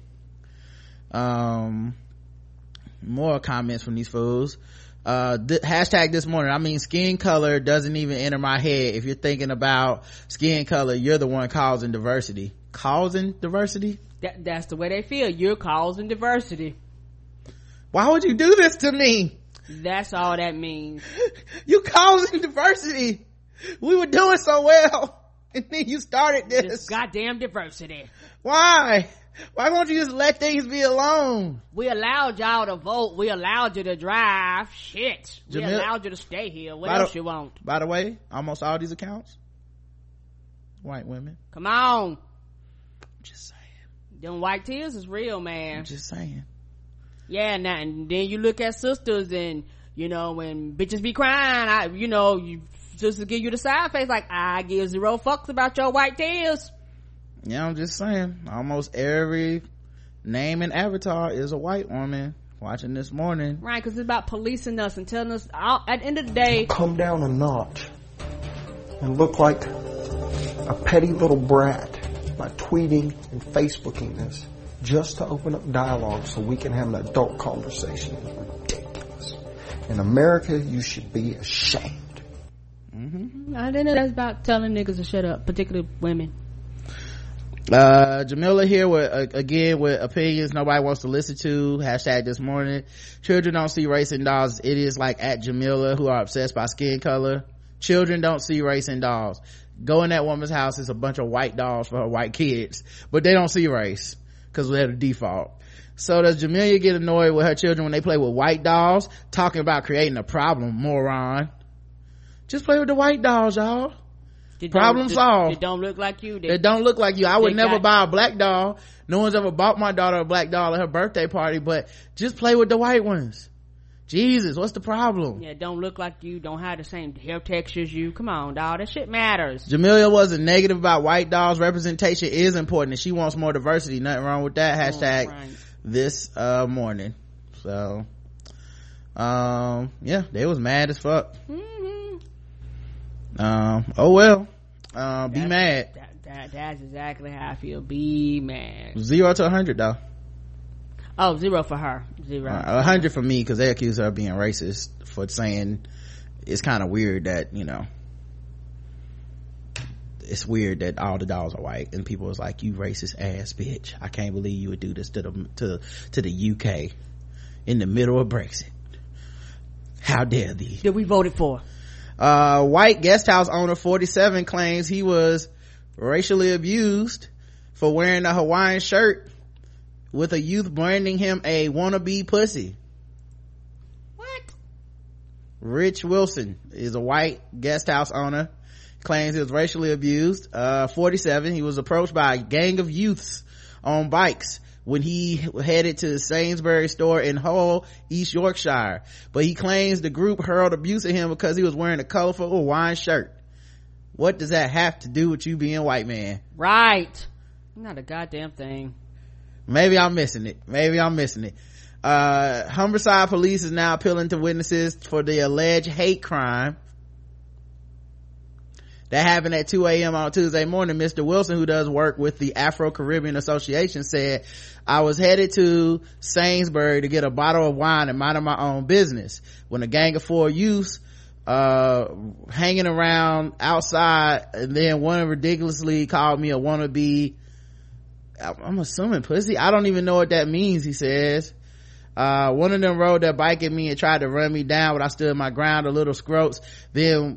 More comments from these fools. Hashtag This Morning. I mean, skin color doesn't even enter my head. If you're thinking about skin color, you're the one causing diversity. Causing diversity? That's the way they feel. You're causing diversity. Why would you do this to me? That's all that means. You causing diversity. We were doing so well, and then you started this goddamn diversity. Why won't you just let things be alone? We allowed y'all to vote. We allowed you to drive. Shit. We allowed you to stay here. What else you want? By the way, almost all these accounts, white women. Come on. I'm just saying. Them white tears is real, man. I'm just saying. Yeah, and then you look at sisters, and you know, when bitches be crying, sisters give you the side face like, I give zero fucks about your white tears. Yeah, I'm just saying, almost every name and avatar is a white woman watching This Morning. Right, because it's about policing us and telling us, at the end of the day, come down a notch and look like a petty little brat by tweeting and Facebooking this just to open up dialogue so we can have an adult conversation. It's ridiculous. In America, you should be ashamed. I didn't know that's about telling niggas to shut up, particularly women. Jamila here with again with opinions nobody wants to listen to. Hashtag this morning. Children don't see race in dolls. Idiots like at Jamila who are obsessed by skin color. Children don't see race in dolls. Go in that woman's house, it's a bunch of white dolls for her white kids, but they don't see race because we're the default. So does Jamila get annoyed with her children when they play with white dolls? Talking about creating a problem, moron. Just play with the white dolls, y'all. Problem solved. They don't look like you. They don't look like you. I would never buy a black doll. No one's ever bought my daughter a black doll at her birthday party, but just play with the white ones. Jesus, what's the problem? Yeah, don't look like you, don't have the same hair texture as you. Come on, dog, that shit matters. Jamelia wasn't negative about white dolls. Representation is important and she wants more diversity. Nothing wrong with that. Hashtag right. This morning. So yeah, they was mad as fuck. Oh well. Be mad. That's exactly how I feel. Be mad. 0 to 100 though. Oh, 0 for her. 0. 100 for me because they accuse her of being racist for saying it's kind of weird that, you know, it's weird that all the dolls are white and people was like, you racist ass bitch, I can't believe you would do this to the UK in the middle of Brexit. How dare thee. That we voted for. White guest house owner 47 claims he was racially abused for wearing a Hawaiian shirt with a youth branding him a wannabe pussy. What? Rich Wilson is a white guest house owner, claims he was racially abused. 47, he was approached by a gang of youths on bikes when he headed to the Sainsbury's store in Hull, East Yorkshire, but he claims the group hurled abuse at him because he was wearing a colorful Hawaiian shirt. What does that have to do with you being a white man? Right. Not a goddamn thing. Maybe I'm missing it. Humberside police is now appealing to witnesses for the alleged hate crime that happened at 2 a.m. on Tuesday morning. Mr. Wilson, who does work with the Afro-Caribbean Association, said, I was headed to Sainsbury to get a bottle of wine and minding my own business when a gang of 4 youths hanging around outside, and then one ridiculously called me a wannabe, I'm assuming pussy. I don't even know what that means, he says. One of them rode their bike at me and tried to run me down, but I stood my ground, a little scrotes, then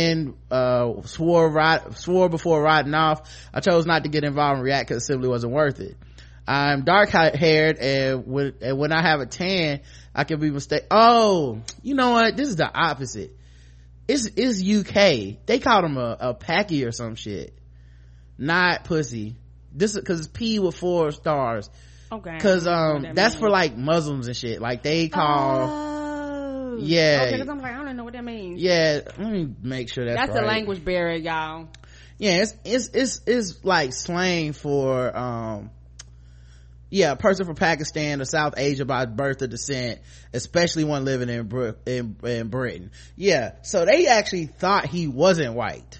swore before riding off. I chose not to get involved and react because it simply wasn't worth it. I'm dark haired and when I have a tan I can be mistaken. Oh, you know what, this is the opposite. It's UK. They called him a packy or some shit, not pussy. This is because it's P with 4 stars. Okay. Because that's for like Muslims and shit. Like they call. Yeah. Okay, because I'm like, I don't know what that means. Yeah. Let me make sure that's right. a language barrier, y'all. Yeah, it's like slang for a person from Pakistan or South Asia by birth or descent, especially one living in Britain. Yeah. So they actually thought he wasn't white.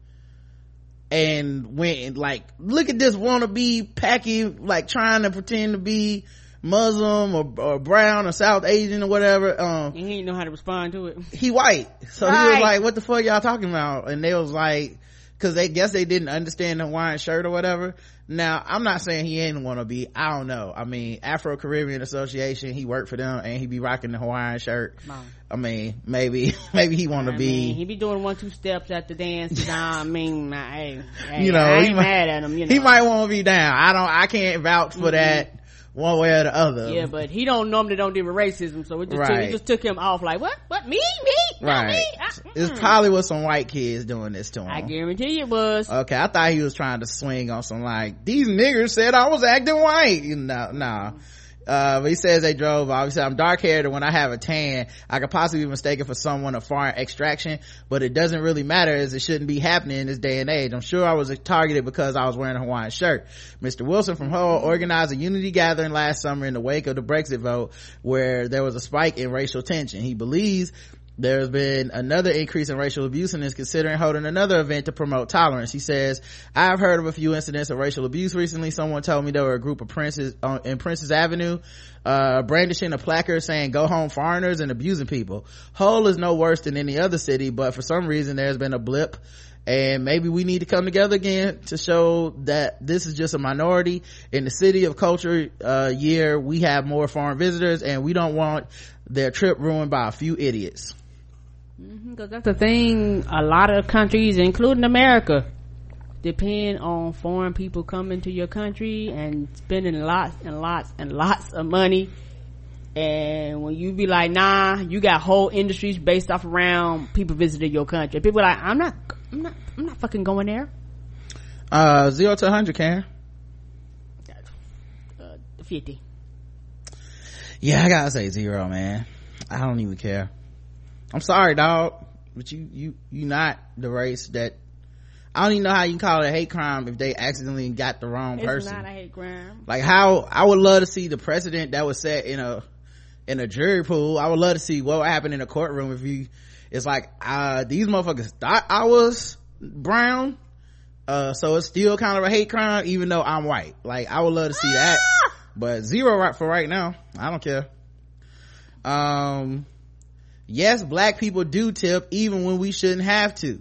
And went and like, look at this wannabe packy, like trying to pretend to be Muslim or brown or South Asian or whatever. And he didn't know how to respond to it. He white. So right. He was like, what the fuck y'all talking about? And they was like, cause they guess they didn't understand the Hawaiian shirt or whatever. Now, I'm not saying he ain't wannabe. I don't know. I mean, Afro-Caribbean Association, he worked for them and he be rocking the Hawaiian shirt. I mean, maybe he want to be. He be doing 1-2 steps at the dance. Nah, I mean, hey, you know, I ain't mad at him. You know, he might want to be down. I can't vouch for that one way or the other. Yeah, but he don't deal with racism, so it just took him off. Like what? Me? Right. Me? It's probably with some white kids doing this to him. I guarantee it was. Okay, I thought he was trying to swing on some like, these niggers said I was acting white. Nah. But he says they drove. Obviously, I'm dark haired, and when I have a tan, I could possibly be mistaken for someone of foreign extraction, but it doesn't really matter as it shouldn't be happening in this day and age. I'm sure I was targeted because I was wearing a Hawaiian shirt. Mr. Wilson from Hull organized a unity gathering last summer in the wake of the Brexit vote where there was a spike in racial tension. He believes there's been another increase in racial abuse and is considering holding another event to promote tolerance. He says, I've heard of a few incidents of racial abuse recently. Someone told me there were a group of princes in Princess Avenue brandishing a placard saying go home foreigners and abusing people. Hull is no worse than any other city, but for some reason there's been a blip, and maybe we need to come together again to show that this is just a minority. In the City of Culture year, we have more foreign visitors, and we don't want their trip ruined by a few idiots. Because that's the thing, a lot of countries, including America, depend on foreign people coming to your country and spending lots and lots and lots of money. And when you be like, nah, you got whole industries based off around people visiting your country. People are like, I'm not fucking going there. 0 to 100, Karen. 50. Yeah, I gotta say 0, man. I don't even care. I'm sorry, dog, but you not the race that, I don't even know how you can call it a hate crime if they accidentally got the wrong person. It's not a hate crime. Like, how I would love to see the precedent that was set in a jury pool. I would love to see what would happen in a courtroom if it's like, these motherfuckers thought I was brown, so it's still kind of a hate crime even though I'm white. Like, I would love to see that, but 0 right for right now. I don't care. Yes, black people do tip even when we shouldn't have to.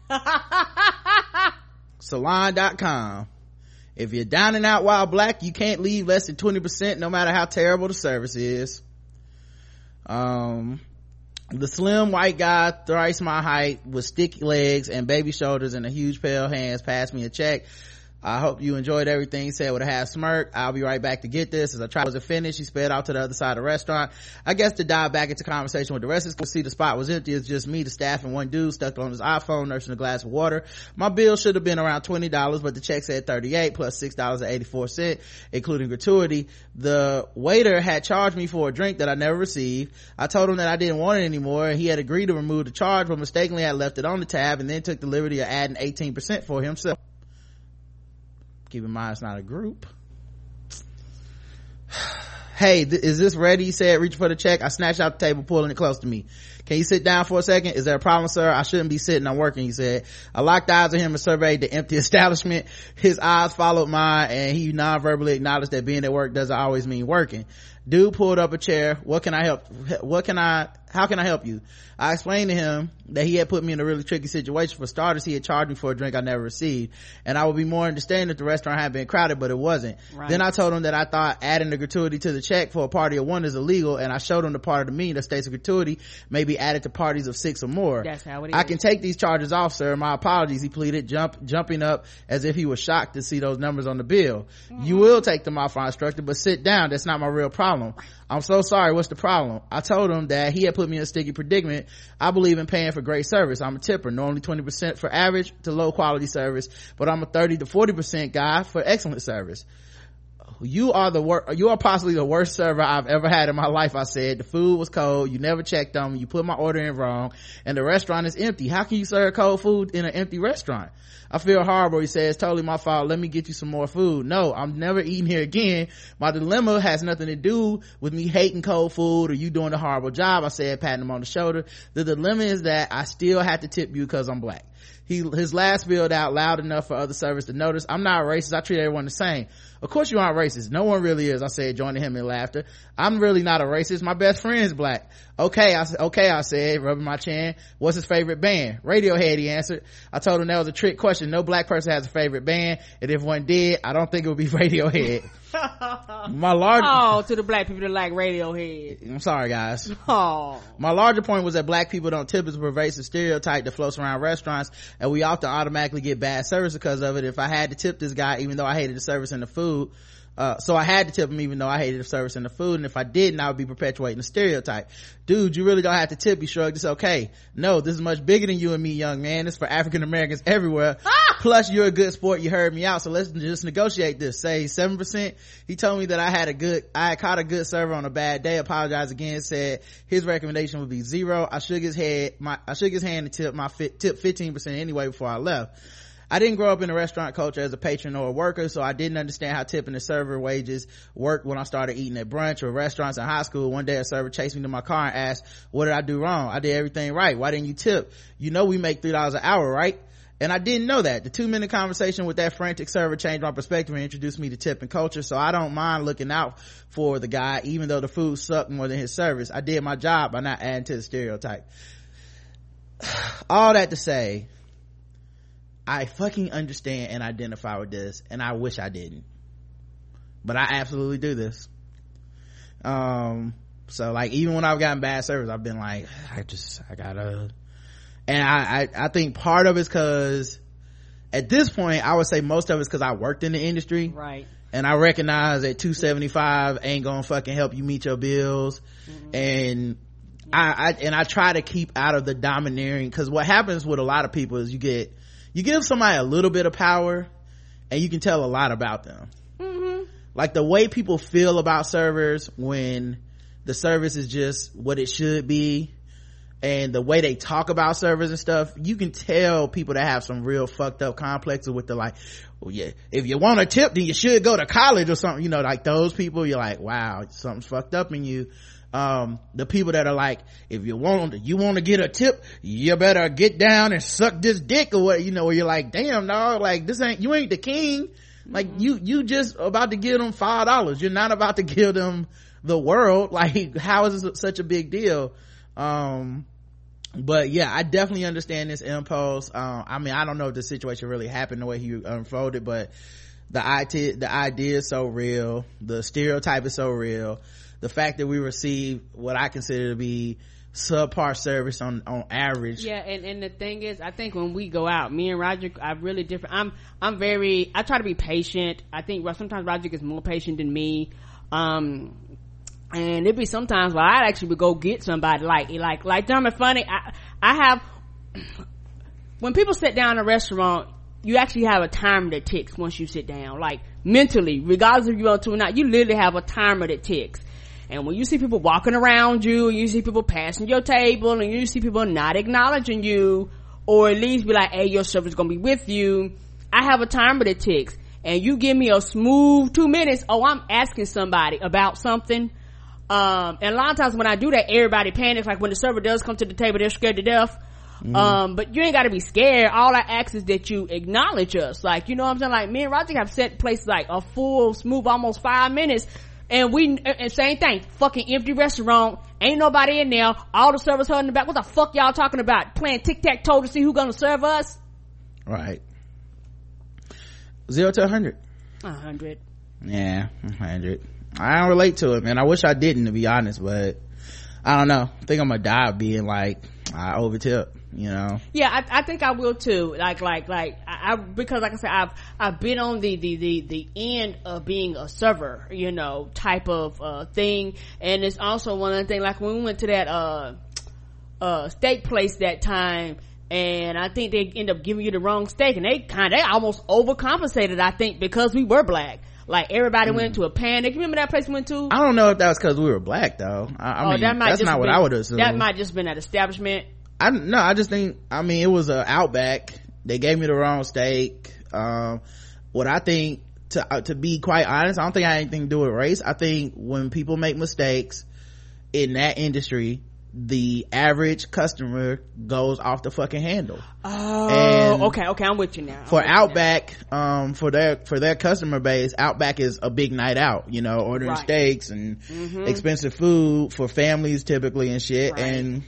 Salon.com. If you're down and out while black, you can't leave less than 20% no matter how terrible the service is. The slim white guy, thrice my height, with sticky legs and baby shoulders and a huge pale hands, passed me a check. I hope you enjoyed everything, he said with a half smirk. I'll be right back to get this. As I tried to finish, he sped out to the other side of the restaurant. I guess to dive back into conversation with the rest of us, see the spot was empty. It's just me, the staff, and one dude stuck on his iPhone nursing a glass of water. My bill should have been around $20, but the check said $38 plus $6.84, including gratuity. The waiter had charged me for a drink that I never received. I told him that I didn't want it anymore, and he had agreed to remove the charge, but mistakenly had left it on the tab and then took the liberty of adding 18% for himself. Keep in mind, it's not a group. Hey, is this ready? He said, reaching for the check. I snatched out the table, pulling it close to me. Can you sit down for a second? Is there a problem, sir? I shouldn't be sitting, I'm working, he said. I locked eyes with him and surveyed the empty establishment. His eyes followed mine, and he non-verbally acknowledged that being at work doesn't always mean working. Dude pulled up a chair. How can I help you? I explained to him that he had put me in a really tricky situation. For starters, he had charged me for a drink I never received, and I would be more understanding if the restaurant had been crowded, but it wasn't. Right. Then I told him that I thought adding the gratuity to the check for a party of 1 is illegal, and I showed him the part of the menu that states a gratuity may be added to parties of 6 or more. That's how it is. I can take these charges off, sir. My apologies, he pleaded, jumping up as if he was shocked to see those numbers on the bill. You will take them off, I instructed, but sit down. That's not my real problem. I'm so sorry. What's the problem? I told him that he had put me in a sticky predicament. I believe in paying for great service. I'm a tipper, normally 20% for average to low quality service, but I'm a 30 to 40% guy for excellent service. You are possibly the worst server I've ever had in my life, I said. The food was cold, you never checked on me, you put my order in wrong, and the restaurant is empty. How can you serve cold food in an empty restaurant? I feel horrible, he says. Totally my fault. Let me get you some more food. No, I'm never eating here again. My dilemma has nothing to do with me hating cold food or you doing a horrible job, I said, patting him on the shoulder. The dilemma is that I still have to tip you because I'm black. His last spilled out loud enough for other servers to notice. I'm not racist. I treat everyone the same. Of course you aren't racist. No one really is, I said, joining him in laughter. I'm really not a racist. My best friend's black. Okay, I said, rubbing my chin. What's his favorite band? Radiohead, he answered. I told him that was a trick question. No black person has a favorite band, and if one did, I don't think it would be Radiohead. To the black people that like Radiohead. I'm sorry, guys. My larger point was that black people don't tip as a pervasive stereotype that floats around restaurants, and we often automatically get bad service because of it. If I had to tip this guy, even though I hated the service and the food, so I had to tip him even though I hated the service and the food, and if I didn't, I would be perpetuating the stereotype. Dude, you really don't have to tip, he shrugged. It's okay. No, this is much bigger than you and me, young man. It's for African Americans everywhere. Plus you're a good sport, you heard me out, so let's just negotiate this. Say 7%. He told me that I had caught a good server on a bad day, apologized again, said his recommendation would be 0. I shook his hand and tip 15% anyway before I left. I didn't grow up in a restaurant culture as a patron or a worker, so I didn't understand how tipping and server wages worked when I started eating at brunch or restaurants in high school. One day a server chased me to my car and asked, what did I do wrong? I did everything right. Why didn't you tip? You know we make $3 an hour, right? And I didn't know that. The 2-minute conversation with that frantic server changed my perspective and introduced me to tipping culture, so I don't mind looking out for the guy even though the food sucked more than his service. I did my job by not adding to the stereotype. All that to say, I fucking understand and identify with this, and I wish I didn't, but I absolutely do this. So like even when I've gotten bad service, I've been like, I gotta, and I think part of it's because at this point I would say most of it's because I worked in the industry, right? And I recognize that $275 ain't gonna fucking help you meet your bills. And I try to keep out of the domineering, because what happens with a lot of people is you give somebody a little bit of power and you can tell a lot about them. Like the way people feel about servers when the service is just what it should be, and the way they talk about servers and stuff, you can tell people that have some real fucked up complexes with the like, well, yeah, if you want a tip then you should go to college or something, you know, like those people, you're like, wow, something's fucked up in you. The people that are like, if you want to get a tip, you better get down and suck this dick, or what, you know, where you're like, damn dog, like you ain't the king. Like you just about to give them $5. You're not about to give them the world. Like how is this such a big deal? But yeah, I definitely understand this impulse. I mean, I don't know if the situation really happened the way he unfolded, but the idea is so real, the stereotype is so real, the fact that we receive what I consider to be subpar service on average. Yeah, and the thing is, I think when we go out, me and Roger are really different. I try to be patient. I think sometimes Roger is more patient than me. And it'd be sometimes where I actually would go get somebody like dumb and funny. I have, when people sit down in a restaurant, you actually have a timer that ticks once you sit down, like mentally, regardless if you want to or not, you literally have a timer that ticks. And when you see people walking around you, and you see people passing your table, and you see people not acknowledging you, or at least be like, hey, your server's gonna be with you, I have a timer that ticks. And you give me a smooth 2 minutes, oh, I'm asking somebody about something. And a lot of times when I do that, everybody panics. Like when the server does come to the table, they're scared to death. But you ain't gotta be scared. All I ask is that you acknowledge us. Like, you know what I'm saying? Like me and Roger have set places like a full, smooth, almost 5 minutes. And same thing, fucking empty restaurant, ain't nobody in there, all the servers holding the back. What the fuck y'all talking about? Playing tic-tac-toe to see who gonna serve us? Right. 0 to 100. 100. Yeah, 100. I don't relate to it, man. I wish I didn't, to be honest, but I don't know. I think I'm gonna die being like, I overtip, you know? Yeah, I think I will too. Like, because like I said, I've been on the end of being a server, you know, type of, thing. And it's also one of the things, like when we went to that, steak place that time, and I think they end up giving you the wrong steak, and they almost overcompensated, I think, because we were black. Like everybody went into a panic. You remember that place we went to? I don't know if that was because we were black though. I mean, that's not what I would assume. That might just been that establishment. I just think, I mean, it was a Outback. They gave me the wrong steak. What I think, to be quite honest, I don't think I had anything to do with race. I think when people make mistakes in that industry, the average customer goes off the fucking handle. Oh, and okay, I'm with you now. For Outback, for their customer base, Outback is a big night out, you know, ordering steaks and expensive food for families typically and shit. And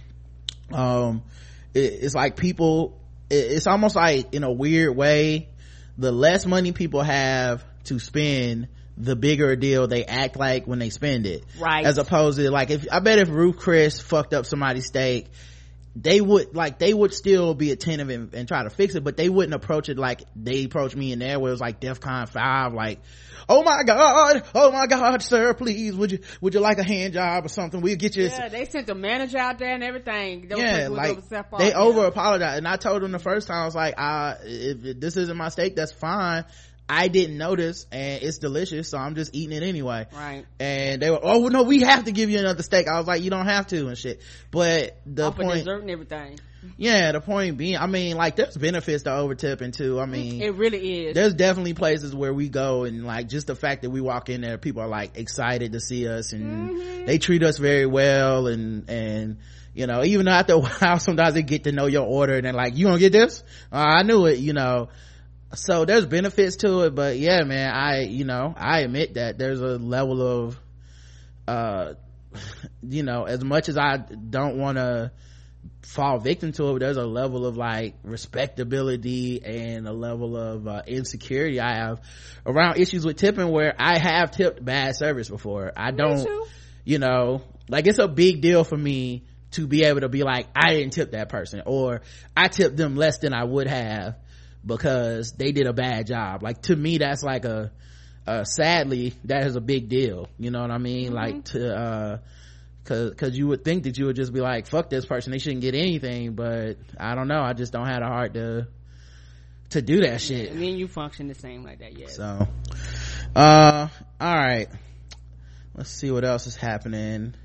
it's like people, it's almost like, in a weird way, the less money people have to spend, the bigger a deal they act like when they spend it. Right. As opposed to, like, I bet if Ruth Chris fucked up somebody's steak, they would still be attentive and try to fix it, but they wouldn't approach it like they approached me in there, where it was like DEFCON 5, like, oh my god, sir, please, would you like a hand job or something? We'll get you. Yeah, they sent the manager out there and everything. Yeah, like, they over apologized. And I told them the first time, I was like, if this isn't my steak, that's fine. I didn't notice, and it's delicious, so I'm just eating it anyway. Right. And they were, oh well, no, we have to give you another steak. I was like, you don't have to and shit. But the point, dessert and everything. Yeah, the point being, I mean, like, there's benefits to over tipping too. I mean, it really is. There's definitely places where we go, and like, just the fact that we walk in there, people are like excited to see us, and they treat us very well, and you know, even after a while, sometimes they get to know your order, and they're like, you gonna get this? I knew it, you know. So there's benefits to it, but yeah, man, I admit that there's a level of you know, as much as I don't want to fall victim to it, there's a level of like respectability and a level of insecurity I have around issues with tipping, where I have tipped bad service before. I don't, you know, like, it's a big deal for me to be able to be like, I didn't tip that person, or I tipped them less than I would have because they did a bad job. Like, to me, that's like sadly, that is a big deal, you know what I mean? Like, to cause you would think that you would just be like, fuck this person, they shouldn't get anything, but I don't know, I just don't have the heart to do that shit. I mean, you function the same like that. Yeah. So all right, let's see what else is happening.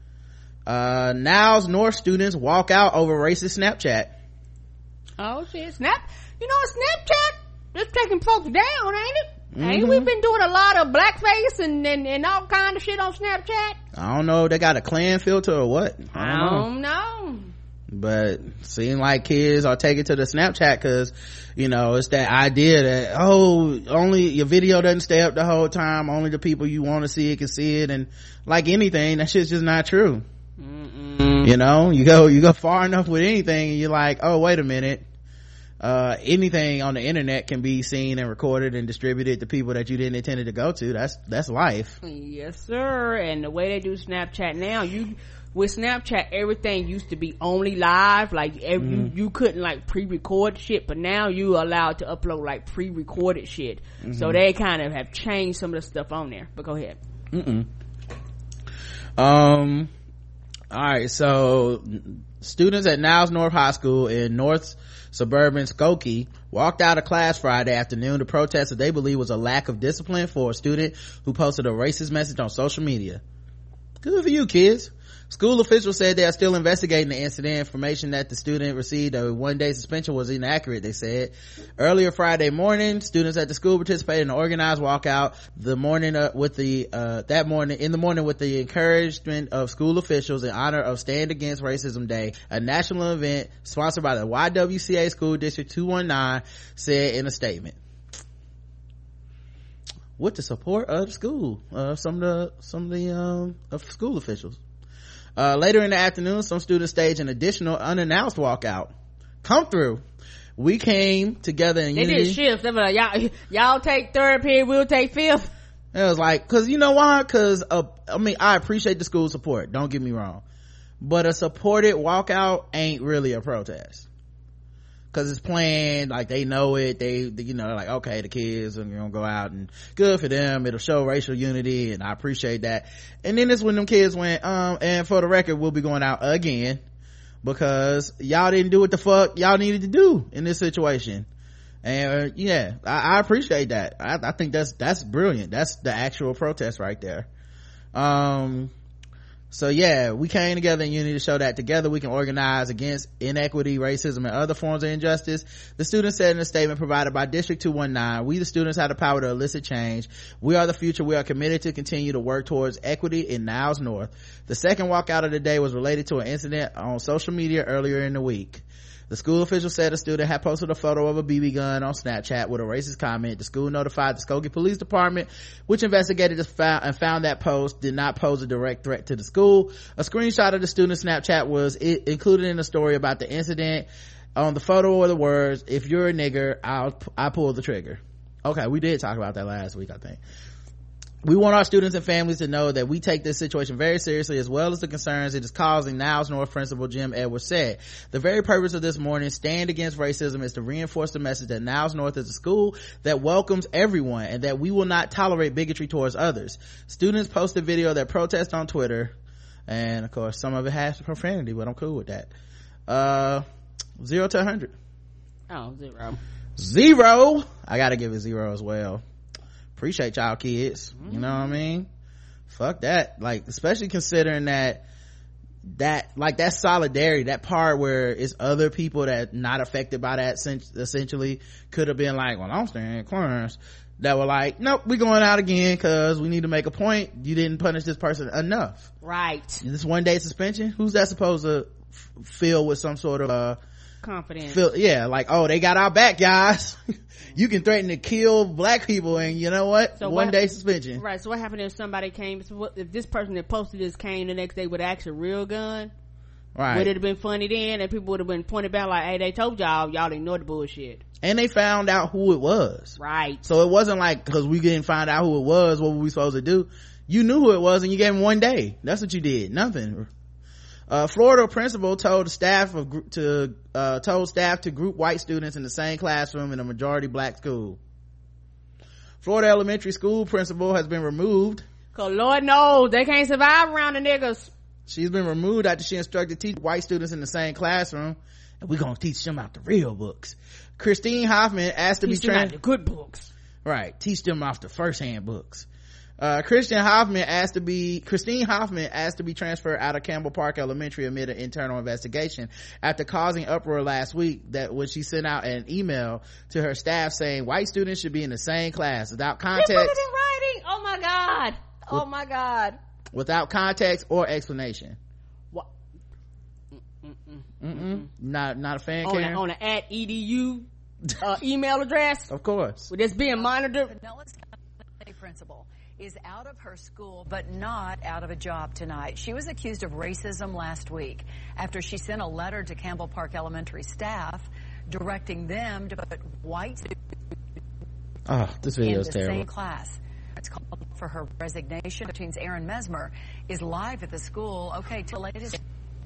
Niles North students walk out over racist Snapchat. Oh shit, Snapchat is taking folks down, ain't it? Ain't we been doing a lot of blackface and all kind of shit on Snapchat? I don't know if they got a Klan filter or what. I don't know. But seem like kids are taking to the Snapchat because, you know, it's that idea that, oh, only your video doesn't stay up the whole time, only the people you want to see it can see it, and like anything, that shit's just not true. You know, you go far enough with anything and you're like, oh, wait a minute, anything on the internet can be seen and recorded and distributed to people that you didn't intend it to go to. That's life. Yes sir. And the way they do Snapchat now, with Snapchat, everything used to be only live, like you couldn't like pre-record shit, but now you allowed to upload like pre-recorded shit. So they kind of have changed some of the stuff on there. But go ahead. All right, so students at Niles North High School in North suburban Skokie walked out of class Friday afternoon to protest what they believe was a lack of discipline for a student who posted a racist message on social media. Good for you, kids. School officials said they are still investigating the incident. Information that the student received a one-day suspension was inaccurate, they said. Earlier Friday morning, students at the school participated in an organized walkout in the morning with the encouragement of school officials in honor of Stand Against Racism Day, a national event sponsored by the YWCA School District 219, said in a statement. With the support of the school, some of the school officials. Later in the afternoon, some students staged an additional unannounced walkout. Come through. We came together in unity. They did shifts. They were like, y'all take third period, we'll take fifth. It was like, cause you know why? Cause, I mean, I appreciate the school support. Don't get me wrong. But a supported walkout ain't really a protest. Cause it's planned, like they know it, you know, like, okay, the kids are gonna go out and good for them, it'll show racial unity, and I appreciate that. And then it's when them kids went, and for the record, we'll be going out again because y'all didn't do what the fuck y'all needed to do in this situation. And yeah, I appreciate that. I think that's brilliant. That's the actual protest right there. So yeah, we came together in unity to show that together we can organize against inequity, racism, and other forms of injustice. The students said in a statement provided by District 219, we the students have the power to elicit change. We are the future. We are committed to continue to work towards equity in Niles North. The second walkout of the day was related to an incident on social media earlier in the week. The school official said a student had posted a photo of a BB gun on Snapchat with a racist comment. The school notified the Skokie Police Department, which investigated and found that post did not pose a direct threat to the school. A screenshot of the student's Snapchat was included in the story about the incident. On the photo were the words, "If you're a nigger, I pull the trigger." Okay, we did talk about that last week, I think. We want our students and families to know that we take this situation very seriously, as well as the concerns it is causing, Niles North Principal Jim Edwards said. The very purpose of this morning's Stand Against Racism is to reinforce the message that Niles North is a school that welcomes everyone and that we will not tolerate bigotry towards others. Students posted video of their protest on Twitter, and of course some of it has profanity, but I'm cool with that. 0 to 100. Oh, 0. 0. I gotta give it 0 as well. Appreciate y'all kids. You know what I mean? Fuck that. Like, especially considering that solidarity, that part where it's other people that not affected by that essentially could have been like, well, I'm staying at Clarence, that were like, nope, we're going out again because we need to make a point. You didn't punish this person enough. Right. This 1 day suspension, who's that supposed to feel with some sort of confidence? Like, oh, they got our back, guys. You can threaten to kill black people and you know what? So 1 day suspension. Right. So what happened if somebody came, if this person that posted this came the next day with an actual real gun? Right. Would it have been funny then? And people would have been pointed back like, hey, they told y'all ignored the bullshit. And they found out who it was. Right. So it wasn't like, because we didn't find out who it was, what were we supposed to do? You knew who it was and you gave him 1 day. That's what you did. Nothing. Florida principal told staff to group white students in the same classroom in a majority black school. Florida elementary school principal has been removed. Cause Lord knows they can't survive around the niggas. She's been removed after she instructed white students in the same classroom, and we're gonna teach them out the real books. Christine Hoffman asked to be trained the good books. Right, teach them off the first-hand books. Christine Hoffman asked to be transferred out of Campbell Park Elementary amid an internal investigation after causing uproar last week that when she sent out an email to her staff saying white students should be in the same class without context. They put it in writing. Oh my god. Without context or explanation. What? Not a fan. On an @edu email address. Of course. With this being monitored. Nellis County principal is out of her school but not out of a job tonight. She was accused of racism last week after she sent a letter to Campbell Park Elementary staff directing them to put white students this video is in the terrible. same class. It's called for her resignation. Team's Aaron Mesmer is live at the school. Okay, till latest.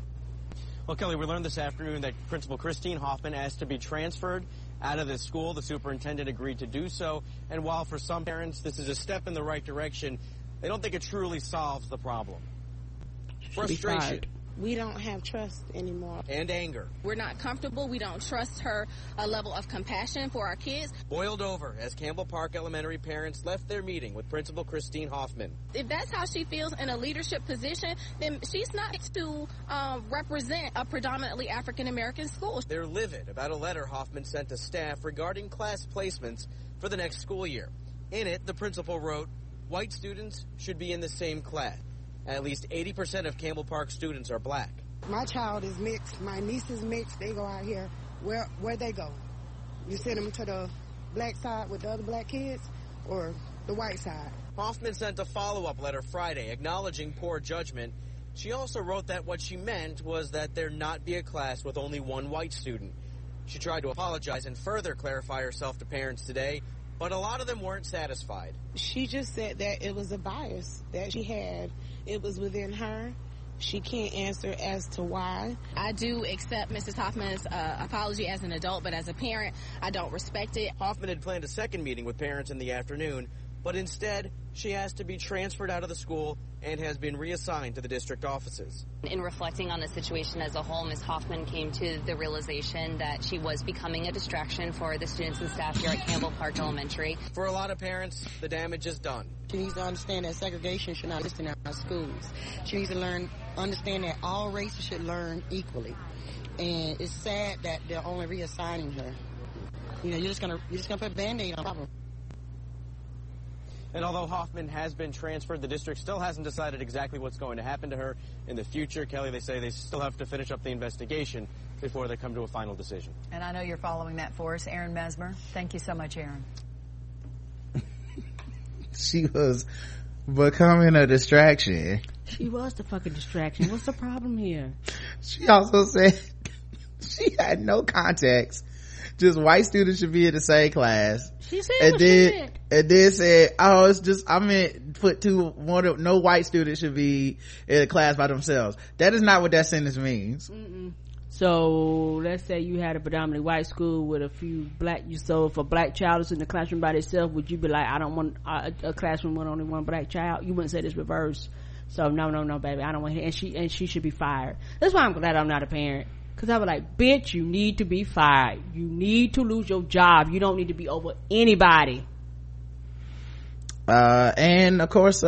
Well, Kelly, we learned this afternoon that Principal Christine Hoffman asked to be transferred out of the school. The superintendent agreed to do so. And while for some parents this is a step in the right direction, they don't think it truly solves the problem. Frustration. We don't have trust anymore. And anger. We're not comfortable. We don't trust her level of compassion for our kids. Boiled over as Campbell Park Elementary parents left their meeting with Principal Christine Hoffman. If that's how she feels in a leadership position, then she's not to represent a predominantly African-American school. They're livid about a letter Hoffman sent to staff regarding class placements for the next school year. In it, the principal wrote, white students should be in the same class. At least 80% of Campbell Park students are black. My child is mixed. My niece is mixed. They go out here. Where they go? You send them to the black side with the other black kids or the white side? Hoffman sent a follow-up letter Friday acknowledging poor judgment. She also wrote that what she meant was that there not be a class with only one white student. She tried to apologize and further clarify herself to parents today, but a lot of them weren't satisfied. She just said that it was a bias that she had. It was within her. She can't answer as to why. I do accept Mrs. Hoffman's apology as an adult, but as a parent, I don't respect it. Hoffman had planned a second meeting with parents in the afternoon, but instead, she asked to be transferred out of the school and has been reassigned to the district offices. In reflecting on the situation as a whole, Ms. Hoffman came to the realization that she was becoming a distraction for the students and staff here at Campbell Park Elementary. For a lot of parents, the damage is done. She needs to understand that segregation should not exist in our schools. She needs to understand that all races should learn equally. And it's sad that they're only reassigning her. You know, you're just gonna put a Band-Aid on the problem. And although Hoffman has been transferred, the district still hasn't decided exactly what's going to happen to her in the future. Kelly, they say they still have to finish up the investigation before they come to a final decision. And I know you're following that for us, Aaron Mesmer. Thank you so much, Aaron. She was becoming a distraction. She was the fucking distraction. What's the problem here? She also said she had no context. Just white students should be in the same class. She said and then said, oh, it's just, I meant put no white students should be in a class by themselves. That is not what that sentence means. Mm-mm. So let's say you had a predominantly white school with a few black, so if a black child is in the classroom by themselves, would you be like, I don't want a classroom with only one black child? You wouldn't say this reverse. So no baby, I don't want it. And she should be fired. That's why I'm glad I'm not a parent. Cause I was like, bitch, you need to be fired. You need to lose your job. You don't need to be over anybody. And of course,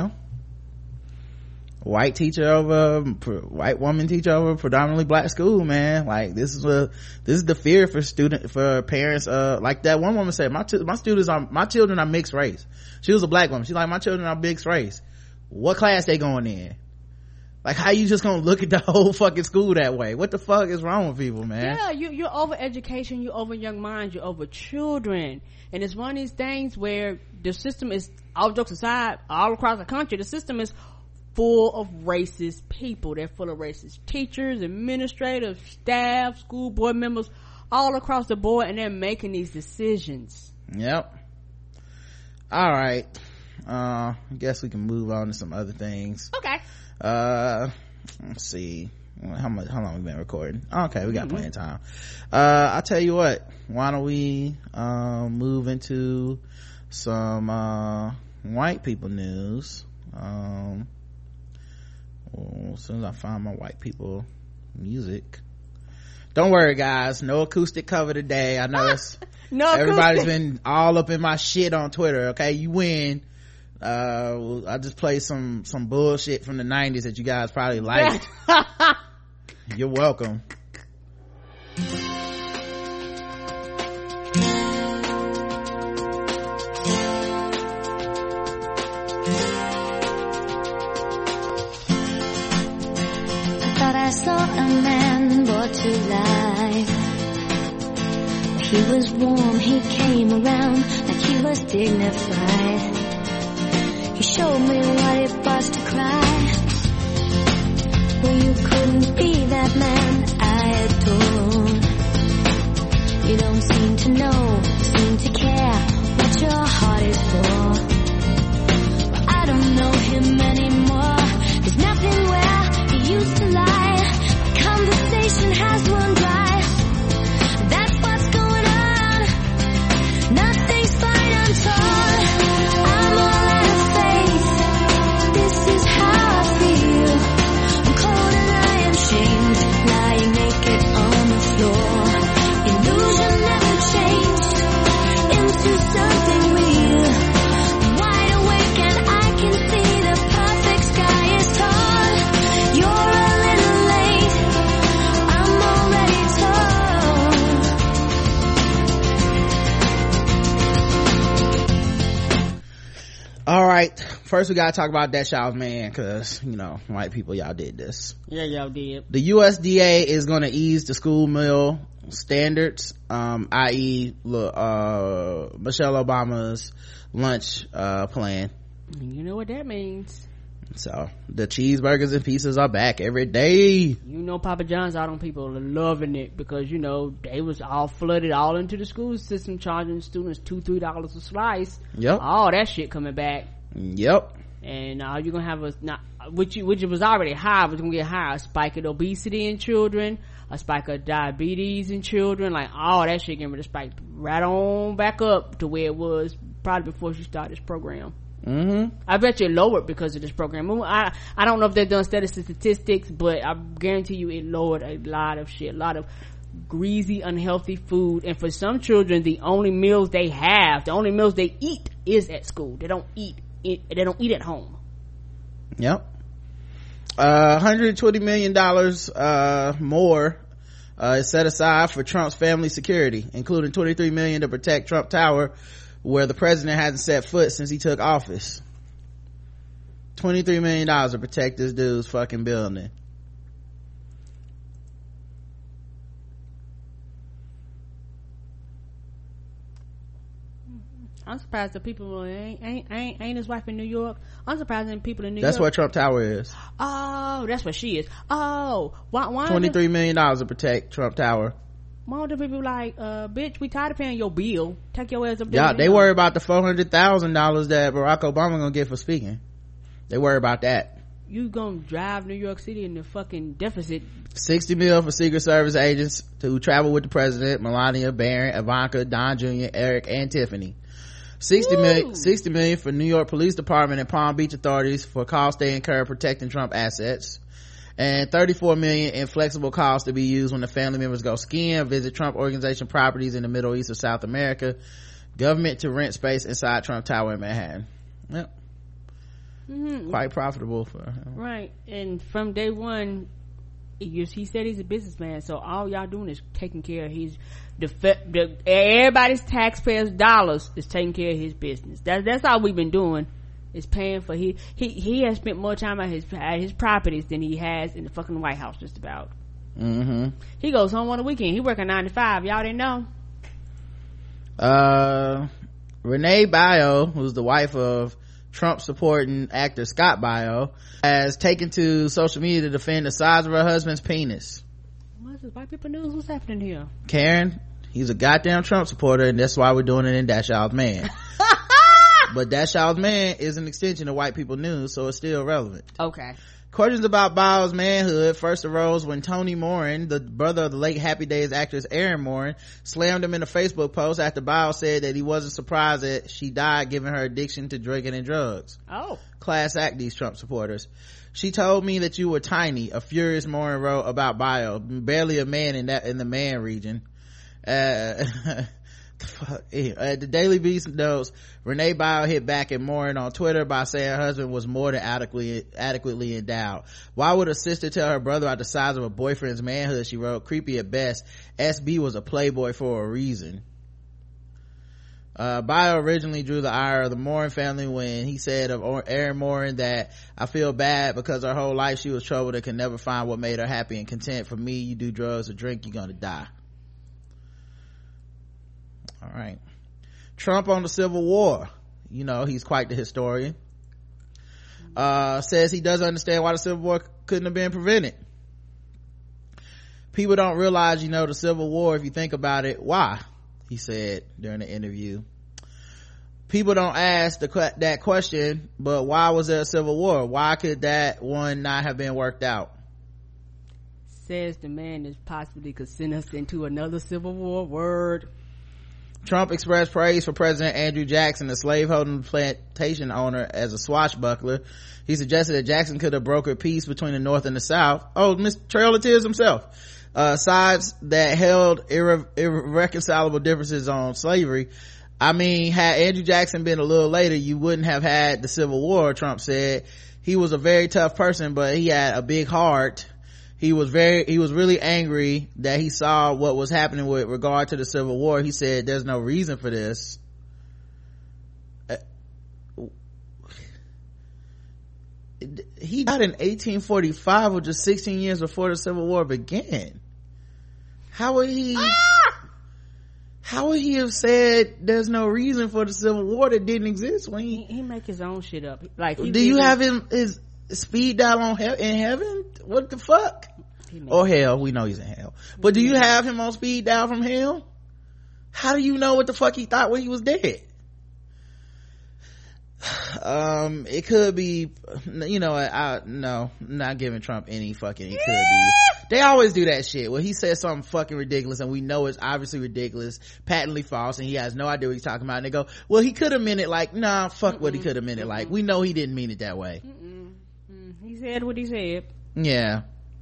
white woman teacher over predominantly black school, man. Like this is the fear for parents. Like that one woman said, my children are mixed race. She was a black woman. She's like, my children are mixed race. What class they going in? Like, how you just gonna look at the whole fucking school that way? What the fuck is wrong with people, man? Yeah, you're over education, you're over young minds, you're over children. And it's one of these things where the system is, all jokes aside, all across the country, the system is full of racist people. They're full of racist teachers, administrators, staff, school board members, all across the board, and they're making these decisions. Yep. All right. I guess we can move on to some other things. Okay. Let's see how long we been recording. Okay, we got plenty of time. I'll tell you what, why don't we move into some white people news. As soon as I find my white people music. Don't worry, guys, no acoustic cover today. I know it's no everybody's acoustic. been all up in my shit on Twitter. Okay, you win. I just played some bullshit from the 90s that you guys probably liked. You're welcome. I thought I saw a man brought to life. He was warm, he came around like he was dignified. He showed me what it was to cry. Well, you couldn't be that man I adored. You don't seem to know, seem to care what your heart is for. Well, I don't know him anymore. There's nothing where he used to lie. My conversation has run dry. That's what's going on. Nothing's fine, I'm torn. I'm all out of faith. This is how I feel. I'm cold and I am shamed, lying naked on the floor. Illusion never changed into something real. I'm wide awake and I can see the perfect sky is torn. You're a little late, I'm already torn. All right, first we gotta talk about that Shaw's man, because white people, y'all did this. Yeah, y'all did. The USDA is going to ease the school meal standards, i.e. Michelle Obama's lunch plan. You know what that means. So the cheeseburgers and pizzas are back every day. Papa John's out on people are loving it because they was all flooded all into the school system, charging students $2-3 a slice. Yep. All that shit coming back. Yep. And you're gonna have which was already high, but it's gonna get higher. A spike of obesity in children, a spike of diabetes in children, like all that shit getting ready to spike right on back up to where it was probably before she started this program. I bet you it lowered because of this program. I don't know if they've done statistics, but I guarantee you it lowered a lot of shit, a lot of greasy, unhealthy food. And for some children, the only meals they eat is at school. They don't eat at home. Yep. $120 million more is set aside for Trump's family security, including $23 million to protect Trump Tower, where the president hasn't set foot since he took office. $23 million to protect this dude's fucking building. I'm surprised the people ain't his wife in New York. I'm surprised the people in New York. That's where Trump Tower is. Oh, that's where she is. Oh, why $23 million to protect Trump Tower. Why don't the people like, bitch, we tired of paying your bill. Take your ass up there. Yeah, they worry about the $400,000 that Barack Obama gonna get for speaking. They worry about that. You gonna drive New York City in the fucking deficit. $60 million for Secret Service agents to travel with the president, Melania, Barron, Ivanka, Don Jr., Eric, and Tiffany. $60 million for New York Police Department and Palm Beach authorities for costs they incur protecting Trump assets. and $34 million in flexible costs to be used when the family members go skiing, visit Trump Organization properties in the Middle East or South America. Government to rent space inside Trump Tower in Manhattan. Yep. Quite profitable for him. Right. And from day one, he said he's a businessman, so all y'all doing is taking care of his everybody's taxpayers' dollars is taking care of his business. That's all we've been doing, is paying for he has spent more time at his properties than he has in the fucking White House, just about. He goes home on the weekend. He working 9 to 5. Y'all didn't know. Renee Bio, who's the wife of Trump supporting actor Scott Bio, has taken to social media to defend the size of her husband's penis. What's this, white people news? What's happening here? Karen, he's a goddamn Trump supporter, and that's why we're doing it in Dash Y'all's Man. But Dash Y'all's Man is an extension of white people news, so it's still relevant. Okay. Questions about Bio's manhood first arose when Tony Morin, the brother of the late Happy Days actress Erin Morin, slammed him in a Facebook post after Bio said that he wasn't surprised that she died given her addiction to drinking and drugs. Oh. Class act, these Trump supporters. She told me that you were tiny, a furious Morin wrote about Bio, barely a man in the man region. The Daily Beast notes, Renee Bio hit back at Morin on Twitter by saying her husband was more than adequately endowed. Why would a sister tell her brother about the size of a boyfriend's manhood? She wrote, creepy at best. SB was a playboy for a reason. Bio originally drew the ire of the Morin family when he said of Erin Morin that I feel bad because her whole life she was troubled and could never find what made her happy and content. For me, you do drugs or drink, you're gonna die. All right. Trump on the Civil War. You know, he's quite the historian. Says he doesn't understand why the Civil War couldn't have been prevented. People don't realize, the Civil War, if you think about it, why? He said during the interview. People don't ask that question, but why was there a Civil War? Why could that one not have been worked out? Says the man that possibly could send us into another Civil War. Word. Trump expressed praise for President Andrew Jackson, the slaveholding plantation owner, as a swashbuckler. He suggested that Jackson could have brokered peace between the North and the South. Oh, Mr. Trail of Tears himself. Sides that held irreconcilable differences on slavery. I mean, had Andrew Jackson been a little later, you wouldn't have had the Civil War, Trump said. He was a very tough person, but he had a big heart. He was really angry that he saw what was happening with regard to the Civil War. He said there's no reason for this. He died in 1845, which is 16 years before the Civil War began. How would he have said there's no reason for the Civil War that didn't exist when he make his own shit up? Like, do you have his speed dial in heaven? What the fuck? Or hell, we know he's in hell. But do you have him on speed dial from hell? How do you know what the fuck he thought when he was dead? It could be, I'm not giving Trump any fucking, it could be. They always do that shit where he says something fucking ridiculous and we know it's obviously ridiculous, patently false, and he has no idea what he's talking about, and they go, well, he could have meant it like, nah, fuck what he could have meant it like. We know he didn't mean it that way. He said what he said. Yeah.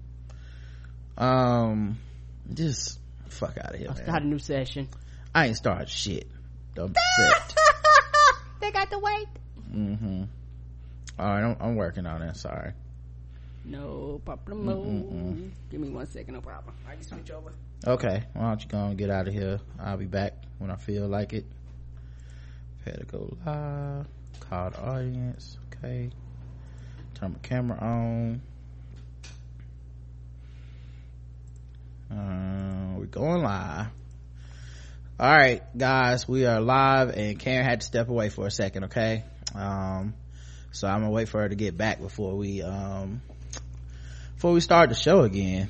Just fuck out of here, I'll start a new session. I ain't started shit. Don't be set. They got to wait. All right, I'm working on it. Sorry. No problem. Give me 1 second. No problem. I can switch over. Okay, why don't you go and get out of here? I'll be back when I feel like it. Had to go live. Call the audience. Okay. Turn my camera on. We're going live. All right, guys, we are live, and Karen had to step away for a second. Okay. So I'm gonna wait for her to get back before we start the show again.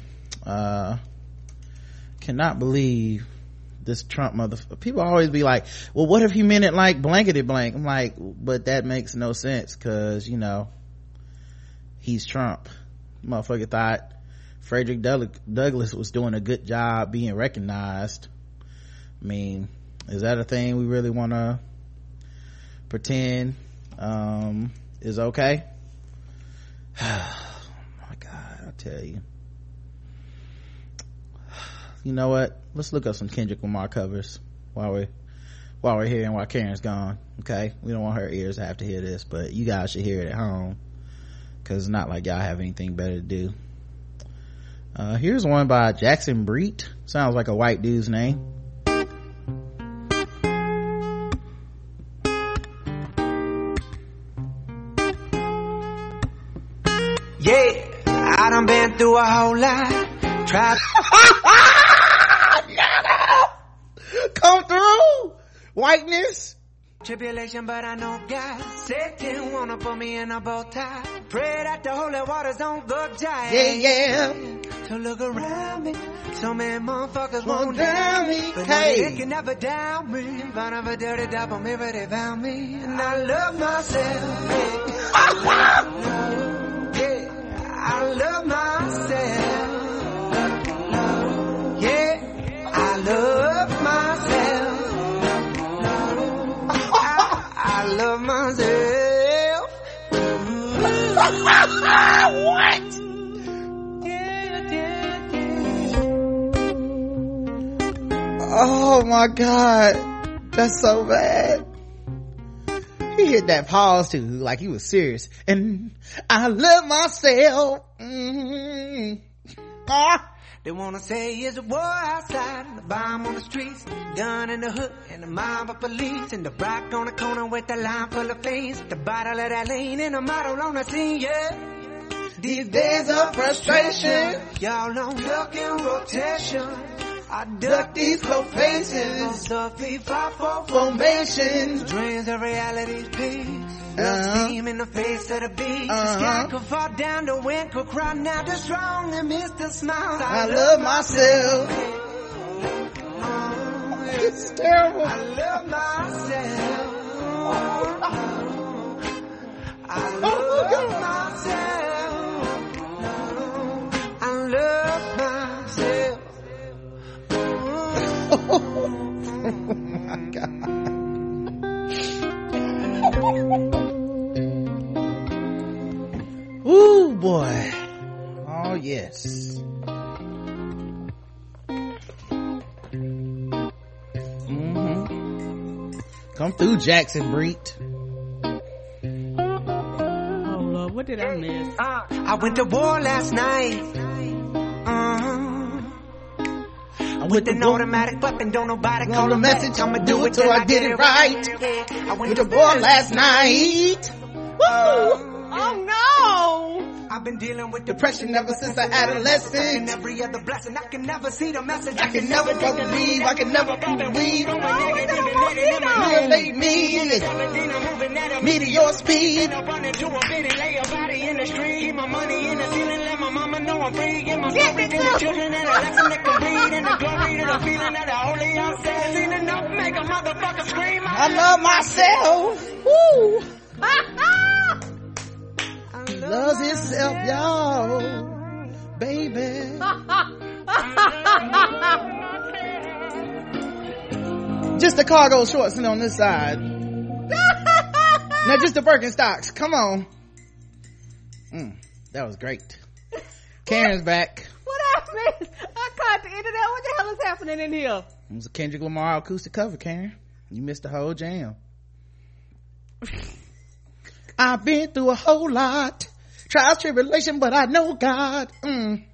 Cannot believe this Trump motherfucker. People always be like, well, what if he meant it like blankety blank? I'm like, but that makes no sense, because he's Trump. Motherfucker thought Frederick Douglass was doing a good job being recognized. I mean, is that a thing we really want to pretend is okay? Oh my God, I tell you. You know what? Let's look up some Kendrick Lamar covers while we're here and while Karen's gone. Okay, we don't want her ears to have to hear this, but you guys should hear it at home because it's not like y'all have anything better to do. Here's one by Jackson Breet. Sounds like a white dude's name. Yeah, I done been through a whole lot. Tried. Come through, whiteness. Tribulation, but I know God said didn't wanna put me in a bow tie. Pray that the holy waters don't go dry. Yeah. So look around me. So many motherfuckers Won't won't down me. But Hey. they can never down me. Found of a dirty double mirror, they found me. And I love myself. Yeah, I love myself. Yeah, I love myself. I love myself. What? Oh my god, that's so bad. He hit that pause too, like he was serious. And I love myself. They wanna say it's a war outside, and the bomb on the streets, gun in the hood, and the mob of police, and the rock on the corner with the line full of fiends, the bottle of that lean, and the model on the scene, yeah. These days of frustration, y'all don't look in rotation. I duck these cold faces, the FIFA formations, dreams of reality's peace. The steam in the face of the beast. The sky could fall down, the wind could cry. Now the strong and miss the smile. I love myself. It's terrible. I love myself. I love myself. I love myself. Oh my god. Ooh boy. Oh yes. Come through, Jackson Breet. Oh Lord, what did I miss? I went to war last night. With an automatic weapon, don't nobody call a message. I'ma do it till I get it right. I went to war last night. Oh no! I've been dealing with depression ever since I adolescent. And every other blessing, I can never see the message. I can never believe. I can never believe. Violate me. Meteor speed. Run into a bit and lay a body in the street. Keep my money in the ceiling, let my mama know I'm free. Get my story to the children and a lesson that can read. And the glory to the feeling that the holy all says. Ain't enough to make a motherfucker scream. I love myself. Woo. Loves himself, y'all, baby. Just the cargo shorts and on this side. Now just the Birkenstocks. Come on. That was great. Karen's back. What happened? I caught the end of that. What the hell is happening in here? It was a Kendrick Lamar acoustic cover, Karen. You missed the whole jam. I've been through a whole lot. Trials, tribulation, but I know God. And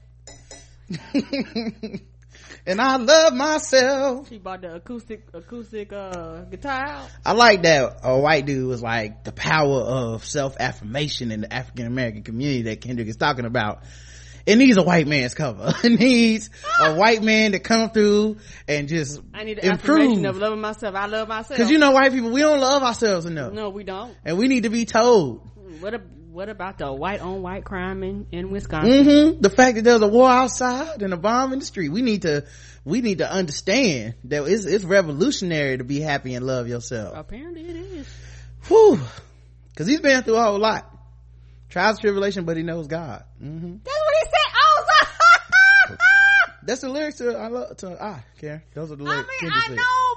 I love myself. She bought the acoustic guitar out. I like that a white dude was like the power of self-affirmation in the African American community that Kendrick is talking about. It needs a white man's cover. It needs a white man to come through and just I need the improve. affirmation of loving myself. I love myself. Cause you know white people, we don't love ourselves enough. No, we don't. And we need to be told. What about the white on white crime in Wisconsin? The fact that there's a war outside and a bomb in the street. We need to understand that it's revolutionary to be happy and love yourself. Apparently it is. Whew. Cause he's been through a whole lot. Trials, tribulation, but he knows God. That's what he said. Oh, that's the lyrics to Karen. Those are the lyrics. I know,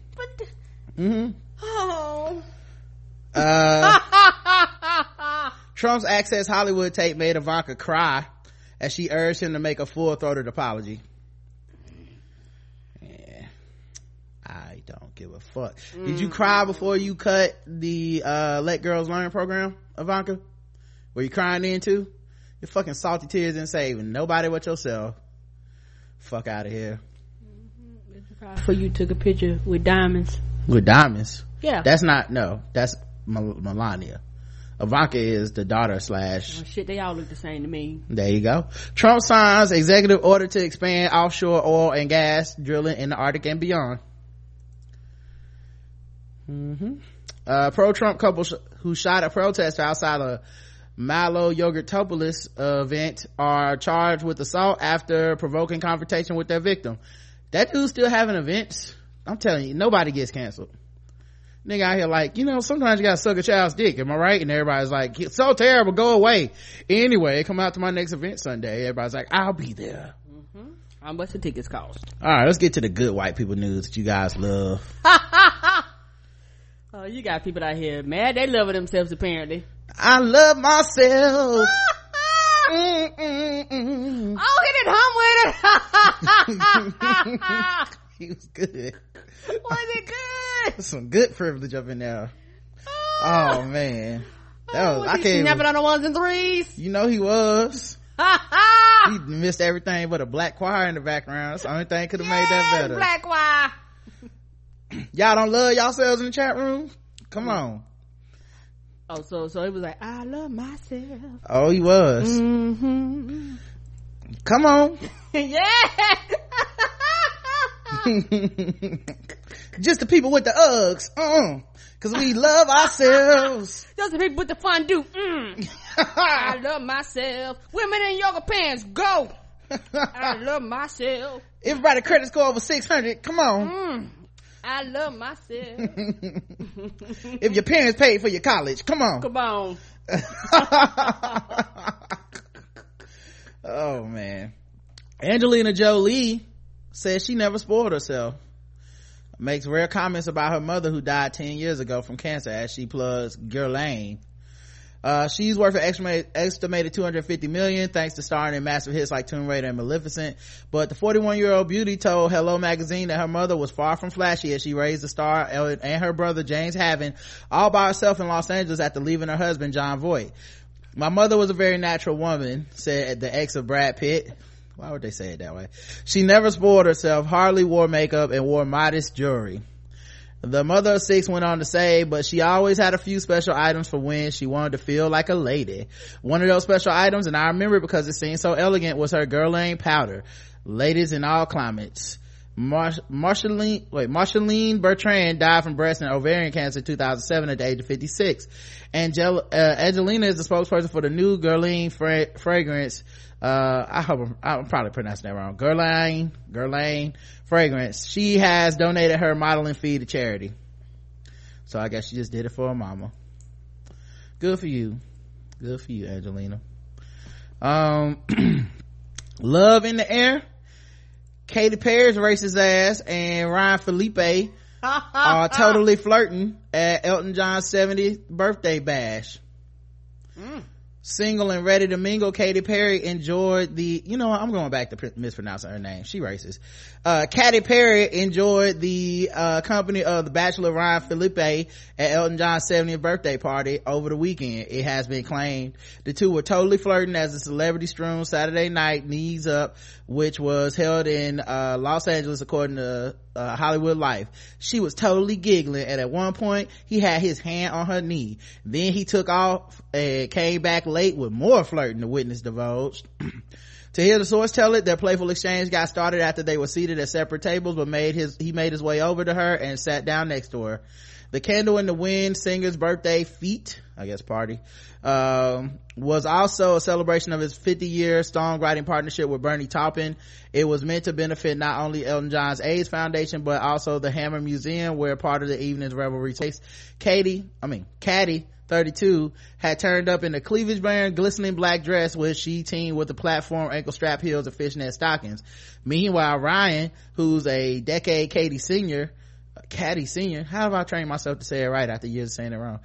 but oh. Trump's Access Hollywood tape made Ivanka cry as she urged him to make a full-throated apology. Yeah, I don't give a fuck. Did you cry before you cut the Let Girls Learn program, Ivanka? Were you crying then too? Your fucking salty tears ain't saving nobody but yourself. Fuck out of here. For you took a picture with diamonds. With diamonds? Yeah. That's Melania. Ivanka is the daughter / oh, shit, they all look the same to me. There you go. Trump signs executive order to expand offshore oil and gas drilling in the Arctic and beyond. Pro-Trump couple who shot a protester outside a Milo Yogurtopoulos event are charged with assault after provoking confrontation with their victim. That dude's still having events. I'm telling you, nobody gets canceled. Nigga out here like, sometimes you gotta suck a child's dick, am I right? And everybody's like, it's so terrible, go away. Anyway, come out to my next event Sunday. Everybody's like, I'll be there. How much the tickets cost? Alright, let's get to the good white people news that you guys love. Oh, you got people out here mad, they love themselves apparently. I love myself. Oh, hit it home with it. He was good. Was it good? Some good privilege up in there. Oh man, that was I can't snapping on the ones and threes. He was. He missed everything but a black choir in the background. That's the only thing could have made that better. Black choir. Y'all don't love yourselves in the chat room? Come on. Oh, so it was like, I love myself. Oh, he was. Come on. Yeah. Just the people with the Uggs. Cause we love ourselves. Just the people with the fondue. I love myself. Women in yoga pants, go. I love myself. Everybody credit score over 600. Come on. I love myself. If your parents paid for your college, come on. Come on. Oh man. Angelina Jolie says she never spoiled herself. Makes rare comments about her mother who died 10 years ago from cancer as she plugs Guerlain. She's worth an estimated $250 million thanks to starring in massive hits like Tomb Raider and Maleficent. But the 41-year-old beauty told Hello Magazine that her mother was far from flashy as she raised the star and her brother James Haven all by herself in Los Angeles after leaving her husband Jon Voight. My mother was a very natural woman, said the ex of Brad Pitt. Why would they say it that way? She never spoiled herself, hardly wore makeup, and wore modest jewelry. The mother of 6 went on to say, but she always had a few special items for when she wanted to feel like a lady. One of those special items, and I remember it because it seemed so elegant, was her Guerlain powder. Ladies in all climates. Marceline Bertrand died from breast and ovarian cancer in 2007 at the age of 56. Angelina is the spokesperson for the new Guerlain fragrance. I'm probably pronouncing that wrong. Guerlain fragrance. She has donated her modeling fee to charity. So I guess she just did it for her mama. Good for you. Good for you, Angelina. Love in the air. Katy Perry's racist ass and Ryan Felipe are totally flirting at Elton John's 70th birthday bash. Single and ready to mingle, Katy Perry enjoyed the, I'm going back to mispronouncing her name. She racist. Katy Perry enjoyed the company of the Bachelor Ryan Felipe at Elton John's 70th birthday party over the weekend. It has been claimed the two were totally flirting as the celebrity strewn Saturday night Knees Up, which was held in Los Angeles according to Hollywood Life. She was totally giggling, and at one point he had his hand on her knee. Then he took off and came back late with more flirting, the witness divulged. To hear the source tell it, their playful exchange got started after they were seated at separate tables, but he made his way over to her and sat down next to her. The Candle in the Wind singer's birthday feat, party, was also a celebration of his 50-year songwriting partnership with Bernie Taupin. It was meant to benefit not only Elton John's AIDS Foundation, but also the Hammer Museum, where part of the evening's revelry takes. Caddy, 32, had turned up in a cleavage-bearing, glistening black dress, which she teamed with the platform ankle strap heels and fishnet stockings. Meanwhile, Ryan, who's a decade Katy senior, Caddy Sr., how have I trained myself to say it right after years of saying it wrong,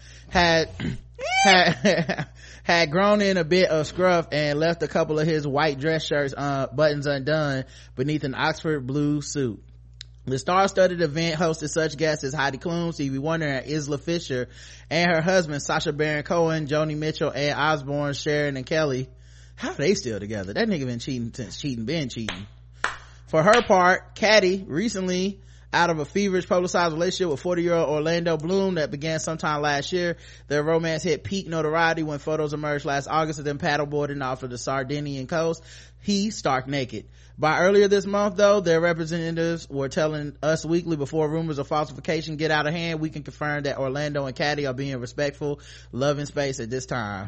had grown in a bit of scruff and left a couple of his white dress shirts buttons undone beneath an Oxford blue suit. The star-studded event hosted such guests as Heidi Klum, Stevie Wonder, and Isla Fisher, and her husband Sacha Baron Cohen, Joni Mitchell, Ann Osborne, Sharon, and Kelly. How are they still together? That nigga been cheating since been cheating. For her part, Caddy recently out of a feverish publicized relationship with 40-year-old Orlando Bloom that began sometime last year. Their romance hit peak notoriety when photos emerged last August of them paddleboarding off of the Sardinian coast. He stark naked. By earlier this month, though, their representatives were telling Us Weekly before rumors of falsification get out of hand, we can confirm that Orlando and Caddy are being respectful, loving space at this time.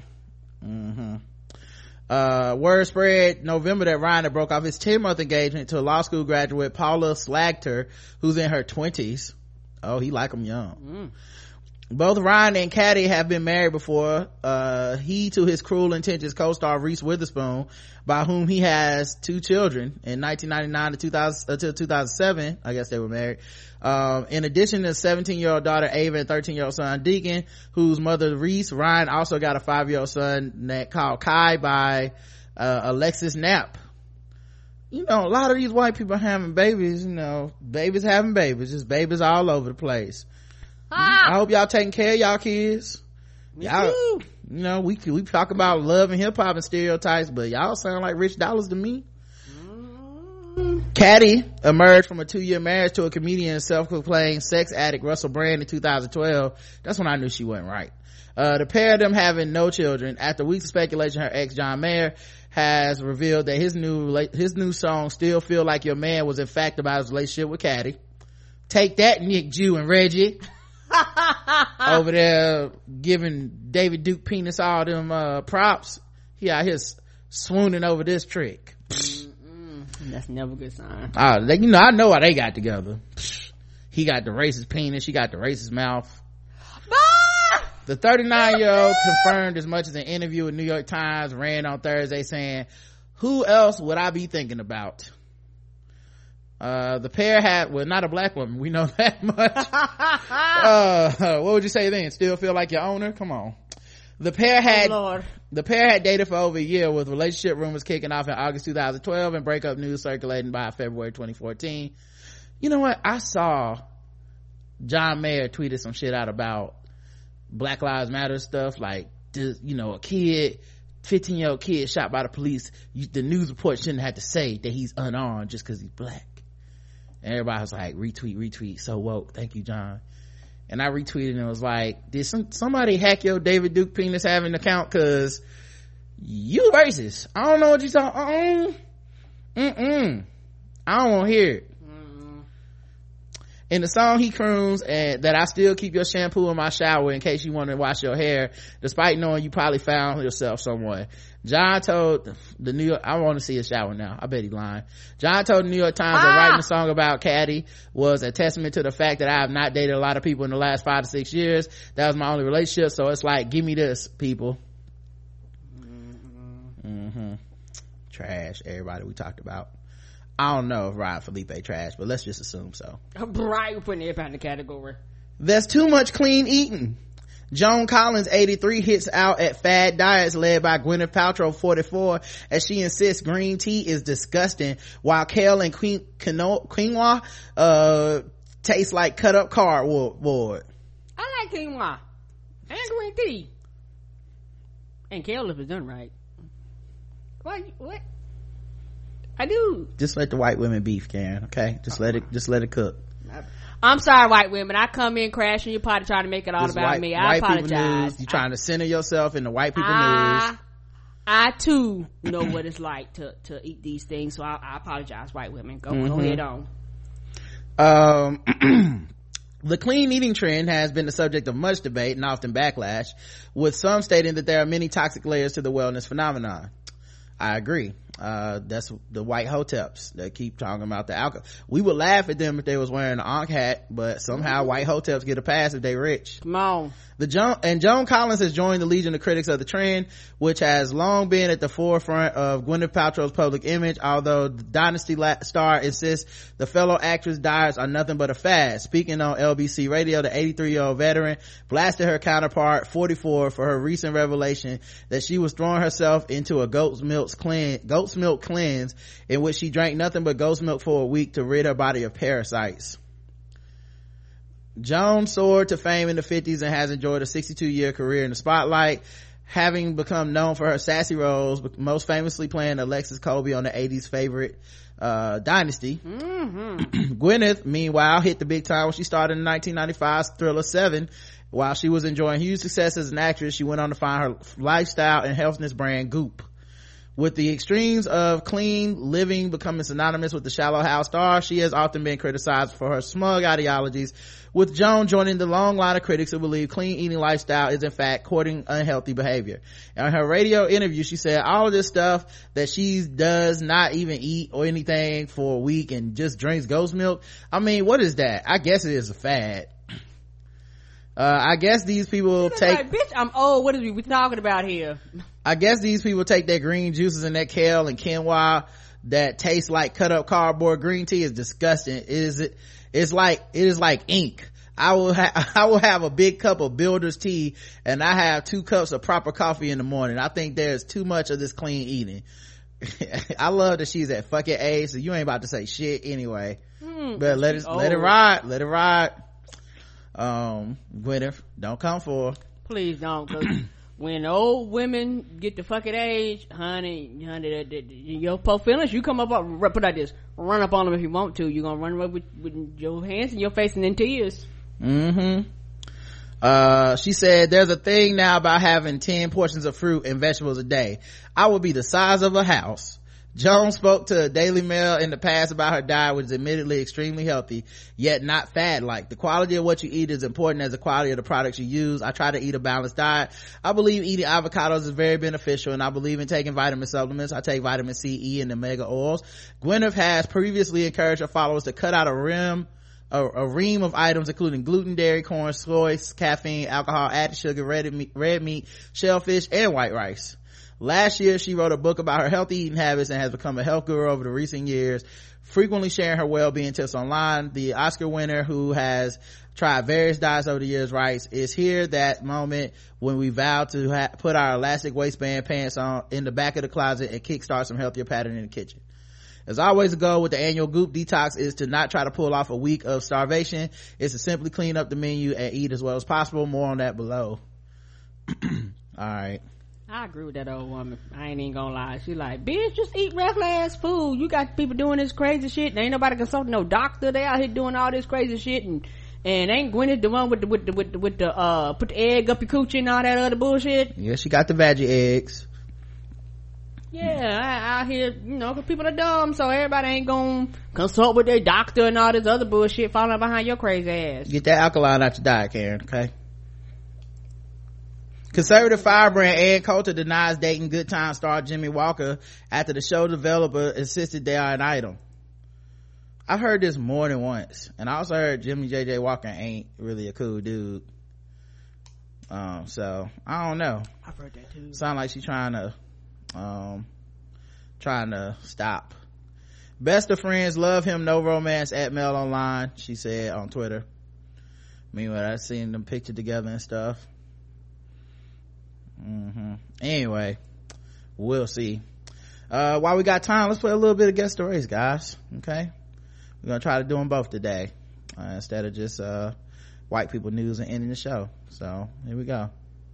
Word spread November that Ryan had broke off his 10-month engagement to law school graduate Paula Slagter, who's in her 20s. Oh, he like them young. Both Ryan and Caddy have been married before. He to his Cruel Intentions co-star Reese Witherspoon, by whom he has 2 children. In 1999 to 2007, I guess they were married. In addition to 17-year-old daughter Ava and 13-year-old son Deacon, whose mother Reese, Ryan also got a 5-year-old son called Kai by Alexis Knapp. You know, a lot of these white people having babies, you know, babies having babies, just babies all over the place. I hope y'all taking care of y'all kids. Y'all, you know, we talk about love and hip-hop and stereotypes, but y'all sound like rich dollars to me. Caddy emerged from a 2-year marriage to a comedian and self-proclaimed sex addict Russell Brand in 2012. That's when I knew she wasn't right. The pair of them having no children. After weeks of speculation, her ex John Mayer has revealed that his new song Still Feel Like Your Man was in fact about his relationship with Caddy. Take that, Nick, Jew, and Reggie. Over there giving David Duke Penis all them props. He out here swooning over this trick. That's never a good sign. You know, I know why they got together. He got the racist penis, she got the racist mouth. The 39-year-old confirmed as much as an interview with New York Times ran on Thursday saying, who else would I be thinking about? The pair had, well, not a black woman, we know that much. What would you say then? Still feel like your owner? Come on. The pair had dated for over a year, with relationship rumors kicking off in August 2012 and breakup news circulating by February 2014. You know what? I saw John Mayer tweeted some shit out about Black Lives Matter stuff, like, you know, a 15-year-old kid shot by the police. The news report shouldn't have to say that he's unarmed just because he's black. And everybody was like, retweet, so woke. Thank you, John. And I retweeted and it was like, did somebody hack your David Duke Penis having account? Cause you racist. I don't know what you talking. I don't want to hear it. In the song he croons that I still keep your shampoo in my shower in case you want to wash your hair, despite knowing you probably found yourself somewhere. John told the New York, I want to see his shower now. I bet he's lying. John told the New York Times that writing a song about Caddy was a testament to the fact that I have not dated a lot of people in the last 5 to 6 years. That was my only relationship. So it's like, give me this, people. Trash, everybody we talked about. I don't know if Ryan Felipe trash, but let's just assume so. Right, we're putting everybody in the category. There's too much clean eating. Joan Collins, 83, hits out at fad diets led by Gwyneth Paltrow, 44, as she insists green tea is disgusting, while kale and quinoa taste like cut up cardboard. I like quinoa and green tea and kale if it's done right. What? I do. Just let the white women beef, Karen. Okay, just let it cook. I'm sorry, white women. I come in crashing your potty trying to make it all about me. I apologize. You trying to center yourself in the white people news. I too know what it's like to eat these things, so I apologize, white women. Go ahead on. The clean eating trend has been the subject of much debate and often backlash, with some stating that there are many toxic layers to the wellness phenomenon. I agree. That's the white hoteps that keep talking about the alcohol. We would laugh at them if they was wearing an Ankh hat, but somehow white hoteps get a pass if they rich. Come on. Joan Collins has joined the Legion of Critics of the Trend, which has long been at the forefront of Gwyneth Paltrow's public image, although the Dynasty star insists the fellow actress diets are nothing but a fad. Speaking on LBC Radio, the 83-year-old veteran blasted her counterpart, 44, for her recent revelation that she was throwing herself into a goat's milk cleanse in which she drank nothing but goat's milk for a week to rid her body of parasites. Joan soared to fame in the 50s and has enjoyed a 62-year career in the spotlight, having become known for her sassy roles, most famously playing Alexis Colby on the 80s favorite Dynasty. Gwyneth, meanwhile, hit the big time when she started in 1995's thriller Seven. While she was enjoying huge success as an actress, she went on to find her lifestyle and healthness brand Goop. With the extremes of clean living becoming synonymous with the Shallow Hal star, she has often been criticized for her smug ideologies, with Joan joining the long line of critics who believe clean eating lifestyle is in fact courting unhealthy behavior. In her radio interview, she said all of this stuff that she does not even eat or anything for a week and just drinks goat's milk. I mean, what is that? I guess it is a fad. I guess these people take like, bitch, I'm old. What are we talking about here? I guess these people take their green juices and that kale and quinoa that tastes like cut up cardboard green tea. Is disgusting. It is like ink. I will have a big cup of Builder's tea and I have 2 cups of proper coffee in the morning. I think there's too much of this clean eating. I love that she's at fucking age, so you ain't about to say shit anyway. But let it ride. Gwyneth, don't come for her. Please don't, cause when old women get to fucking age, honey, your poor feelings, you come up, put like this, run up on them if you want to. You're gonna run away with your hands in your face and in tears. She said there's a thing now about having 10 portions of fruit and vegetables a day. I would be the size of a house. Joan spoke to Daily Mail in the past about her diet, which is admittedly extremely healthy, yet not fad-like. The quality of what you eat is important as the quality of the products you use. I try to eat a balanced diet. I believe eating avocados is very beneficial, and I believe in taking vitamin supplements. I take vitamin C, E, and omega oils. Gwyneth has previously encouraged her followers to cut out a ream of items including gluten, dairy, corn, soy, caffeine, alcohol, added sugar, red meat, shellfish, and white rice. Last year, she wrote a book about her healthy eating habits and has become a health guru over the recent years, frequently sharing her well-being tips online. The Oscar winner, who has tried various diets over the years, writes, "It's here that moment when we vow to put our elastic waistband pants on in the back of the closet and kickstart some healthier pattern in the kitchen." As always, the goal with the annual Goop detox is to not try to pull off a week of starvation. It's to simply clean up the menu and eat as well as possible. More on that below. All right. I agree with that old woman. I ain't even gonna lie. She like, bitch, just eat regular ass food. You got people doing this crazy shit and ain't nobody consulting no doctor. They out here doing all this crazy shit and ain't Gwyneth the one with the put the egg up your coochie and all that other bullshit. Yeah, she got the veggie eggs. Yeah, out here, cause people are dumb, so everybody ain't gonna consult with their doctor and all this other bullshit following behind your crazy ass. Get that alkaline out your diet, Karen, okay? Conservative firebrand Ed Coulter denies dating Good Time star Jimmy Walker after the show developer insisted they are an item. I've heard this more than once, and I also heard Jimmy JJ Walker ain't really a cool dude. So I don't know. I've heard that too. Sound like she's trying to stop. Best of friends, love him, no romance at Mel Online, she said on Twitter. Meanwhile, I seen them pictured together and stuff. Anyway, we'll see. While we got time, let's play a little bit of guest stories, guys. Okay, we're gonna try to do them both today instead of just white people news and ending the show. So here we go.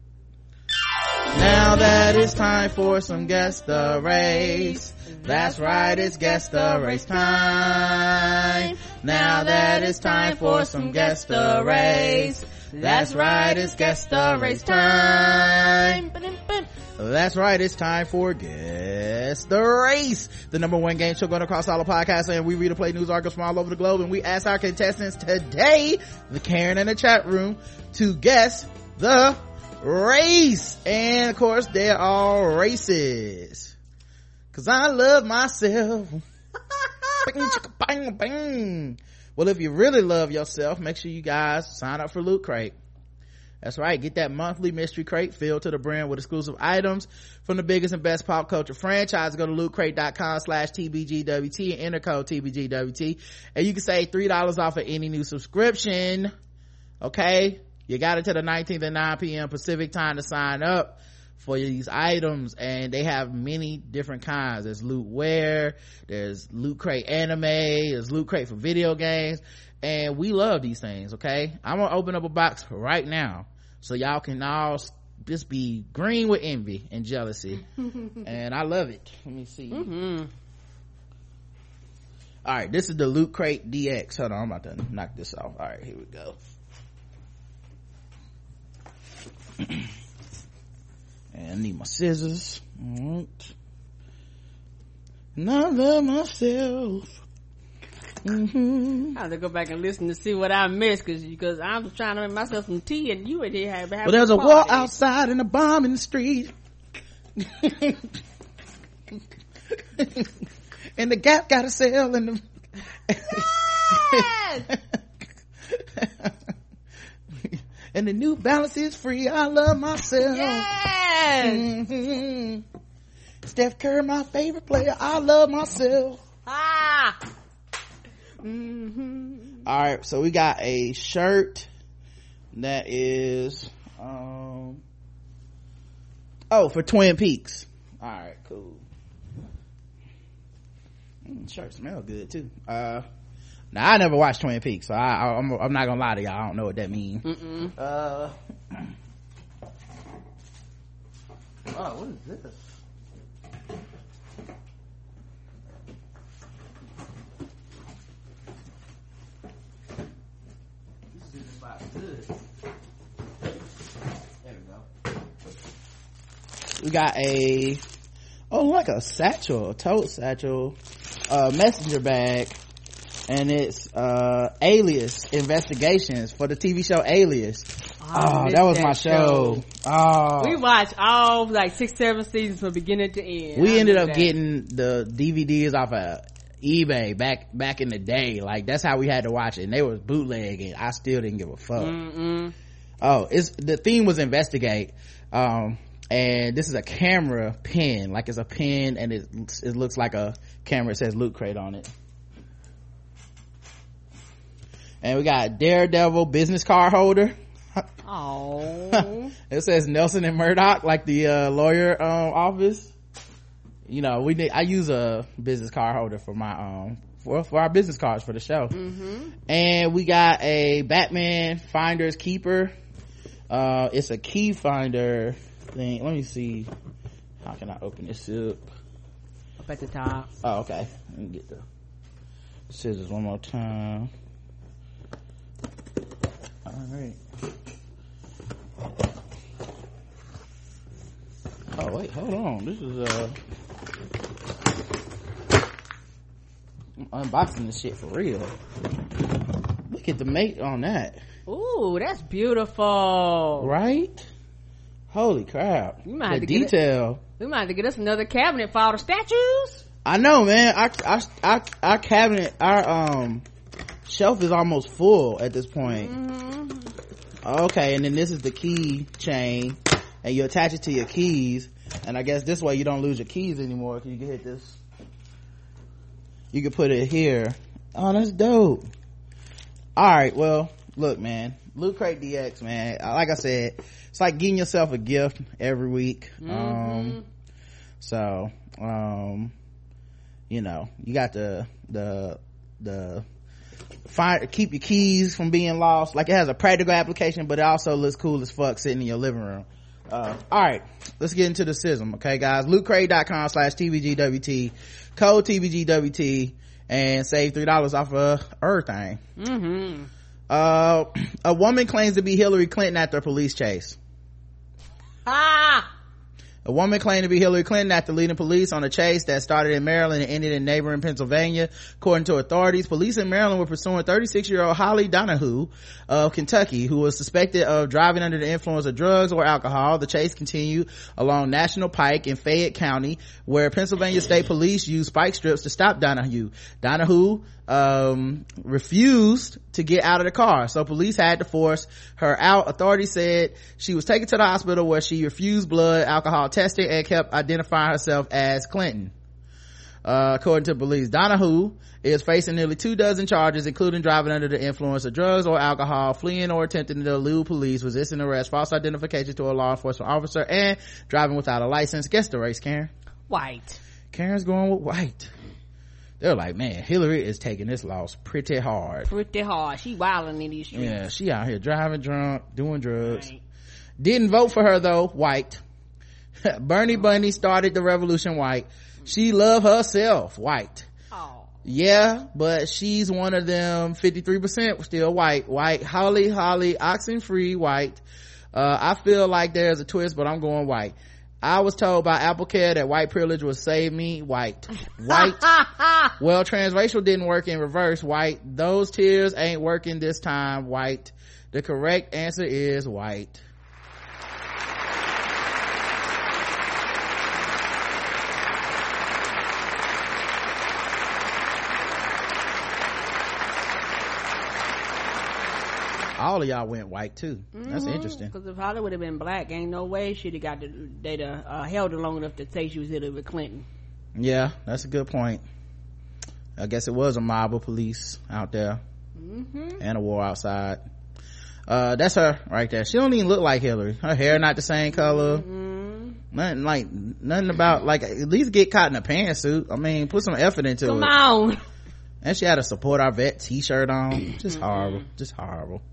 Now that it's time for some Guess the Race. That's right, it's Guess the Race time. Now that it's time for some Guess the Race. That's right, it's Guess the Race time. That's right, it's time for Guess the Race, the #1 game show going across all the podcasts, and we read and play news articles from all over the globe, and we ask our contestants today, the Karen in the chat room, to guess the race. And of course, they're all races. 'cause I love myself. Bing, chicka, bang, bang. Well, if you really love yourself, make sure you guys sign up for Loot Crate. That's right, get that monthly mystery crate filled to the brim with exclusive items from the biggest and best pop culture franchise. Go to lootcrate.com/TBGWT and enter code TBGWT, and you can save $3 off of any new subscription. Okay, you got it to the 19th at 9 p.m. Pacific time to sign up for these items, and they have many different kinds. There's Loot Wear, there's Loot Crate Anime, there's Loot Crate for video games, and we love these things. Okay, I'm gonna open up a box right now so y'all can all just be green with envy and jealousy. And I love it. Let me see. All right, this is the Loot Crate DX. Hold on, I'm about to knock this off. All right, here we go. And I need my scissors. All right. And I love myself. I have to go back and listen to see what I missed, because I'm trying to make myself some tea, and you in here having well, there's a war outside and a bomb in the street. And the Gap got a sale in the and the New Balance is free. I love myself. Yes. Steph Curry, my favorite player. I love myself. All right, so we got a shirt that is for Twin Peaks. All right, cool. Shirt smell good too. Now I never watched Twin Peaks, so I'm not gonna lie to y'all, I don't know what that means. Oh, what is this? We got like a satchel, a tote satchel, messenger bag, and it's Alias Investigations for the TV show Alias. That was my show. We watched all 6-7 seasons from beginning to end. We ended up getting the DVDs off of eBay back in the day. Like, that's how we had to watch it, and they was bootlegging. I still didn't give a fuck. The theme was investigate, and this is a camera pin, like it's a pin, and it looks like a camera. It says Loot Crate on it. And we got Daredevil business card holder. It says Nelson and Murdoch, like the lawyer office. You know, I use a business card holder for my for our business cards for the show. And we got a Batman Finder's Keeper. It's a key finder thing. Let me see, how can I open this up at the top? Oh, okay, let me get the scissors one more time. All right. Oh wait, hold on, this is I'm unboxing this shit for real. Look at the mate on that. Ooh, that's beautiful, right? Holy crap, we might have to detail. We might have to get us another cabinet for all the statues. I know, man. Our cabinet, our shelf is almost full at this point. Okay, and then this is the key chain, and you attach it to your keys, and I guess this way you don't lose your keys anymore, because you can hit this, you can put it here. Oh, that's dope. All right, well, look, man, Loot Crate DX, man, like I said, it's like getting yourself a gift every week. So you know, you got the keep your keys from being lost. Like, it has a practical application, but it also looks cool as fuck sitting in your living room. All right, let's get into the sizzle. Okay, guys, lootcrate.com/TBGWT, code TBGWT, and save $3 off of everything. A woman claims to be Hillary Clinton after a police chase. A woman claimed to be Hillary Clinton after leading police on a chase that started in Maryland and ended in neighboring Pennsylvania. According to authorities, police in Maryland were pursuing 36-year-old Holly Donahue of Kentucky, who was suspected of driving under the influence of drugs or alcohol. The chase continued along National Pike in Fayette County, where Pennsylvania State Police used spike strips to stop Donahue. Donahue refused to get out of the car, so police had to force her out. Authorities said she was taken to the hospital where she refused blood alcohol testing and kept identifying herself as Clinton. According to police, Donahue is facing nearly 24 charges, including driving under the influence of drugs or alcohol, fleeing or attempting to elude police, resisting arrest, false identification to a law enforcement officer, and driving without a license. Guess the race, Karen. White. Karen's going with white. They're like, man, Hillary is taking this loss pretty hard. She wilding in these streets. Yeah, she out here driving drunk, doing drugs. Right. Didn't vote for her though, white. Bernie Bunny started the revolution, white. She love herself, white. Oh. Yeah, but she's one of them 53% still white. Holly, Oxenfree, white. I feel like there's a twist, but I'm going white. I was told by AppleCare that white privilege would save me, white. Well, transracial didn't work in reverse, white. Those tears ain't working this time, white. The correct answer is white. All of y'all went white too. That's interesting. Because if Holly would have been black, ain't no way she'd have got they'd held her long enough to say she was Hillary Clinton. Yeah, that's a good point. I guess it was a mob of police out there and a war outside. That's her right there. She don't even look like Hillary. Her hair not the same color. Nothing about, like, at least get caught in a pantsuit. I mean, put some effort into it. Come on. And she had a Support Our Vet t-shirt on. Just horrible.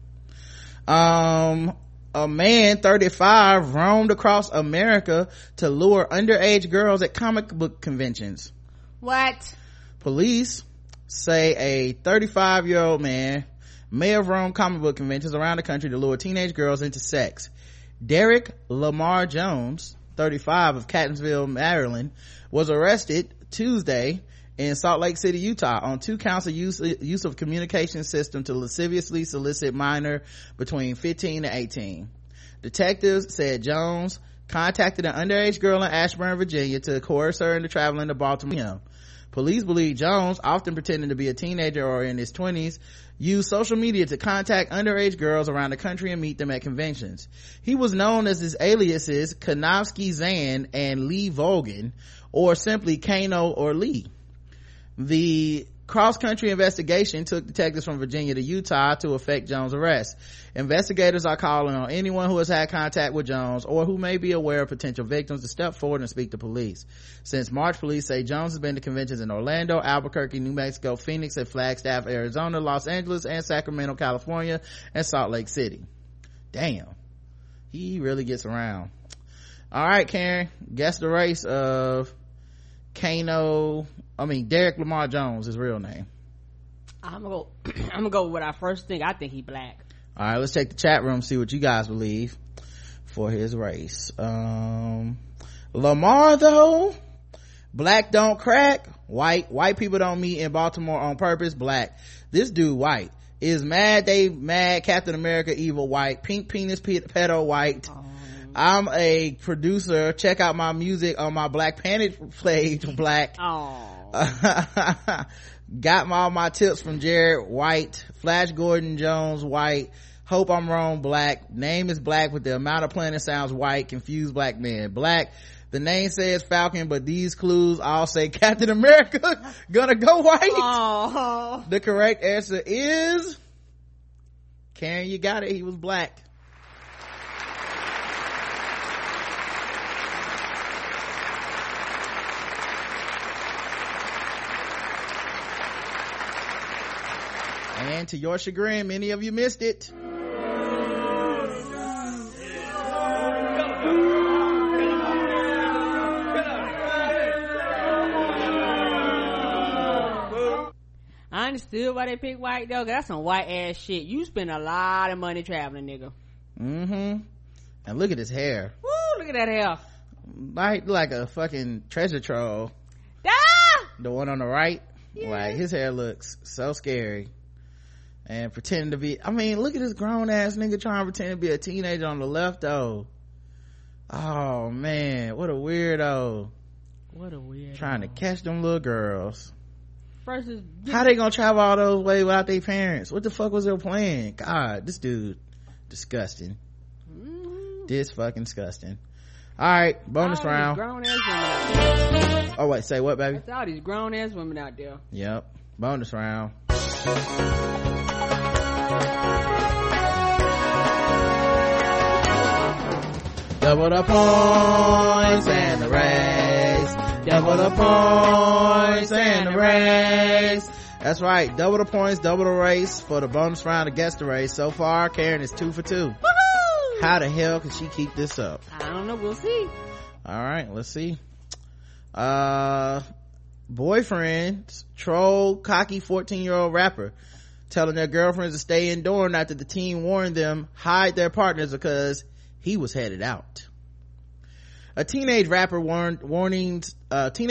A man 35 roamed across America to lure underage girls at comic book conventions. What? Police say a 35-year-old man may have roamed comic book conventions around the country to lure teenage girls into sex. Derek Lamar Jones, 35, of Catonsville, Maryland, was arrested Tuesday in Salt Lake City, Utah, on 2 counts of use of communication system to lasciviously solicit minor between 15 and 18. Detectives said Jones contacted an underage girl in Ashburn, Virginia, to coerce her into traveling to Baltimore. Police believe Jones, often pretending to be a teenager or in his 20s, used social media to contact underage girls around the country and meet them at conventions. He was known as his aliases Kanofsky Zan and Lee Vogan, or simply Kano or Lee. The cross-country investigation took detectives from Virginia to Utah to effect Jones' arrest. Investigators are calling on anyone who has had contact with Jones or who may be aware of potential victims to step forward and speak to police. Since March, police say Jones has been to conventions in Orlando, Albuquerque, New Mexico, Phoenix, and Flagstaff, Arizona, Los Angeles, and Sacramento, California, and Salt Lake City. Damn. He really gets around. All right, Karen, guess the race of Derek Lamar Jones, his real name. I'm gonna go with what I first think. I think he black. All right, let's check the chat room, see what you guys believe for his race. Lamar though, black don't crack, white people don't meet in Baltimore on purpose, black. This dude white is mad, they mad, Captain America evil, white, pink penis pedo, white. I'm a producer, check out my music on my Black Panic page, black. Got all my tips from Jared, white. Flash Gordon Jones, white. Hope I'm wrong, black. Name is black, but the amount of planet sounds white. Confused black man, black. The name says Falcon, but these clues all say Captain America. Gonna go white. The correct answer is Karen, you got it, he was black. And to your chagrin, many of you missed it. I understood why they picked white though, 'cause that's some white ass shit. You spend a lot of money traveling, nigga. And look at his hair. Woo, look at that hair. like a fucking treasure troll. The one on the right, like his hair looks so scary. And pretending to be, I mean, look at this grown ass nigga trying to pretend to be a teenager on the left though. Oh man, what a weirdo. Trying to catch them little girls. Versus, how they gonna travel all those way without their parents? What the fuck was their plan? God, this dude disgusting. This fucking disgusting. All right, bonus round. Oh wait, say what, baby? That's all these grown ass women out there. Yep, bonus round. Double the points and the race. Double the points and the race. That's right, double the points, double the race for the bonus round to guess the race. So far, Karen is 2 for 2. Woohoo! How the hell can she keep this up? I don't know, we'll see. All right, let's see. Boyfriends troll cocky 14-year-old rapper telling their girlfriends to stay indoors after the teen warned them hide their partners because he was headed out. Teenage rappers warning to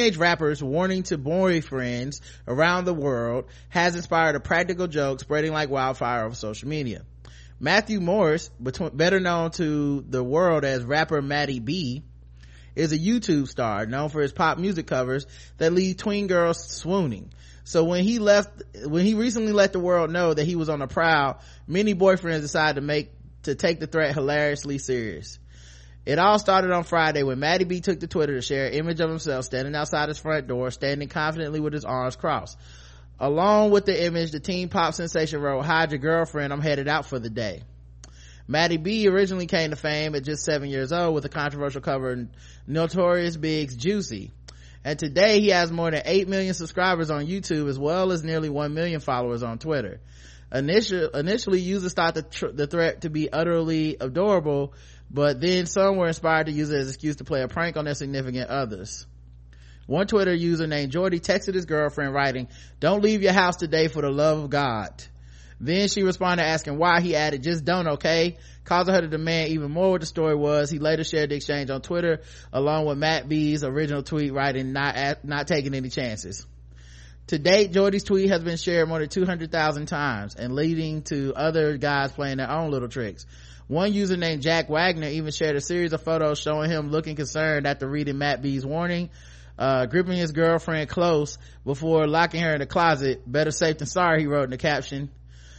boyfriends around the world has inspired a practical joke spreading like wildfire over social media. Matthew Morris, better known to the world as rapper Maddie B, is a YouTube star known for his pop music covers that leave tween girls swooning. So when he recently let the world know that he was on the prowl, many boyfriends decided to take the threat hilariously serious. It all started on Friday when Maddie B took to Twitter to share an image of himself standing outside his front door, standing confidently with his arms crossed. Along with the image, the teen pop sensation wrote, "Hide your girlfriend, I'm headed out for the day." Maddie B originally came to fame at just 7 years old with a controversial cover Notorious Big's Juicy. And today he has more than 8 million subscribers on YouTube as well as nearly 1 million followers on Twitter. Initially users thought the threat to be utterly adorable, but then some were inspired to use it as an excuse to play a prank on their significant others. One Twitter user named Jordy texted his girlfriend writing, "Don't leave your house today for the love of God." Then she responded asking why. He added, "Just don't, okay?" Causing her to demand even more what the story was. He later shared the exchange on Twitter along with Matt B's original tweet writing, not taking any chances. To date, Jordy's tweet has been shared more than 200,000 times and leading to other guys playing their own little tricks. One user named Jack Wagner even shared a series of photos showing him looking concerned after reading Matt B's warning, gripping his girlfriend close before locking her in the closet. "Better safe than sorry," he wrote in the caption.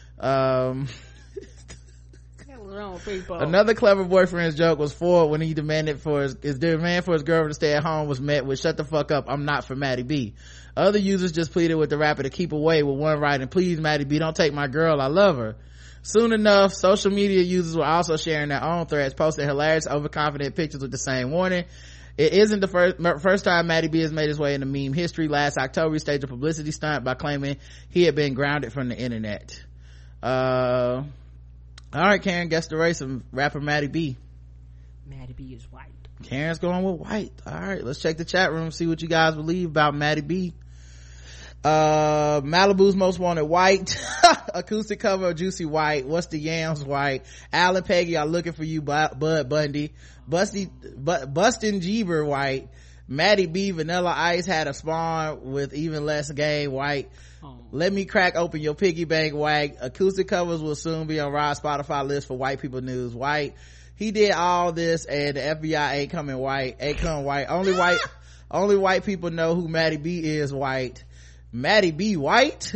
Another clever boyfriend's joke was Ford when he demanded for his demand for his girlfriend to stay at home was met with, "Shut the fuck up, I'm not for Maddie B." Other users just pleaded with the rapper to keep away, with one writing, "Please Maddie B, don't take my girl, I love her." Soon enough, social media users were also sharing their own threads, posting hilarious overconfident pictures with the same warning. It isn't the first time Maddie B has made his way into meme history. Last October he staged a publicity stunt by claiming he had been grounded from the internet. All right, Karen, guess the race of rapper Maddie B. Maddie B is white. Karen's going with white. All right, let's check the chat room, see what you guys believe about Maddie B. Malibu's Most Wanted white. Acoustic cover of Juicy white. What's the Yams white. Al and Peggy are looking for you, Bud Bundy. Bustin' Jeeber white. Maddie B Vanilla Ice had a spawn with even less game white. Let me crack open your piggy bank white. Acoustic covers will soon be on Rod's Spotify list for white people news white. He did all this and the FBI ain't coming white. Ain't come white. Only white people know who Maddie B is white. Maddie B white.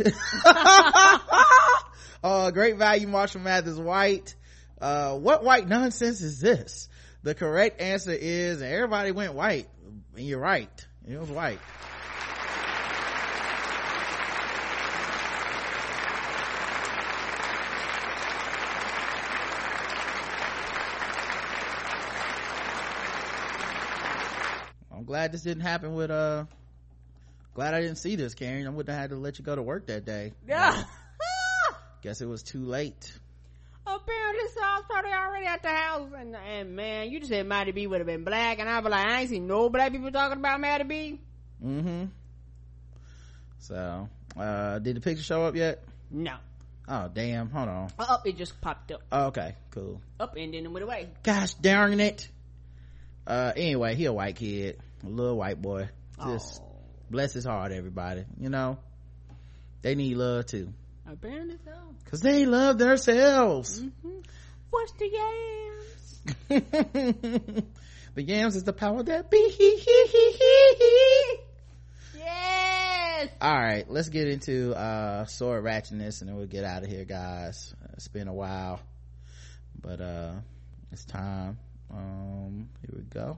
Great value Marshall Mathers white. What white nonsense is this? The correct answer is, and everybody went white, and you're right, it was white. I'm glad this didn't happen with glad I didn't see this, Karen. I wouldn't have had to let you go to work that day. Yeah. Guess it was too late. Apparently so. I was probably already at the house and man, you just said Maddie B would have been black and I'd be like, I ain't seen no black people talking about Maddie B. So did the picture show up yet? No. Oh damn, hold on. It just popped up. Oh, okay, cool. Up and then it went away. Gosh darn it. Anyway, he a white kid, a little white boy. Just bless his heart, everybody. You know, they need love too. Apparently so. Cause they love themselves. What's the yams? The yams is the power that be. Yes. All right, let's get into sword ratchetness and then we'll get out of here, guys. It's been a while, but it's time. Here we go.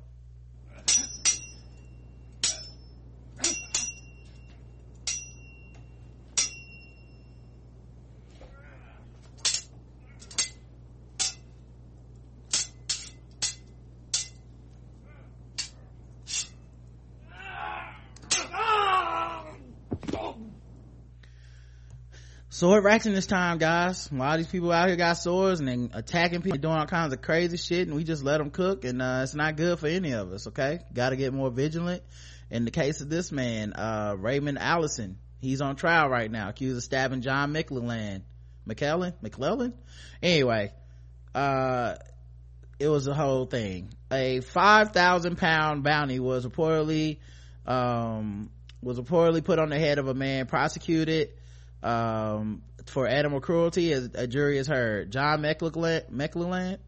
Sword ratcheting this time, guys. A lot of these people out here got swords and then attacking people, doing all kinds of crazy shit, and we just let them cook, and it's not good for any of us. Okay, got to get more vigilant. In the case of this man, Raymond Allison, he's on trial right now, accused of stabbing John McClellan. Anyway, it was a whole thing. A 5,000 pound bounty was reportedly put on the head of a man prosecuted for animal cruelty, as a jury has heard. John McClellan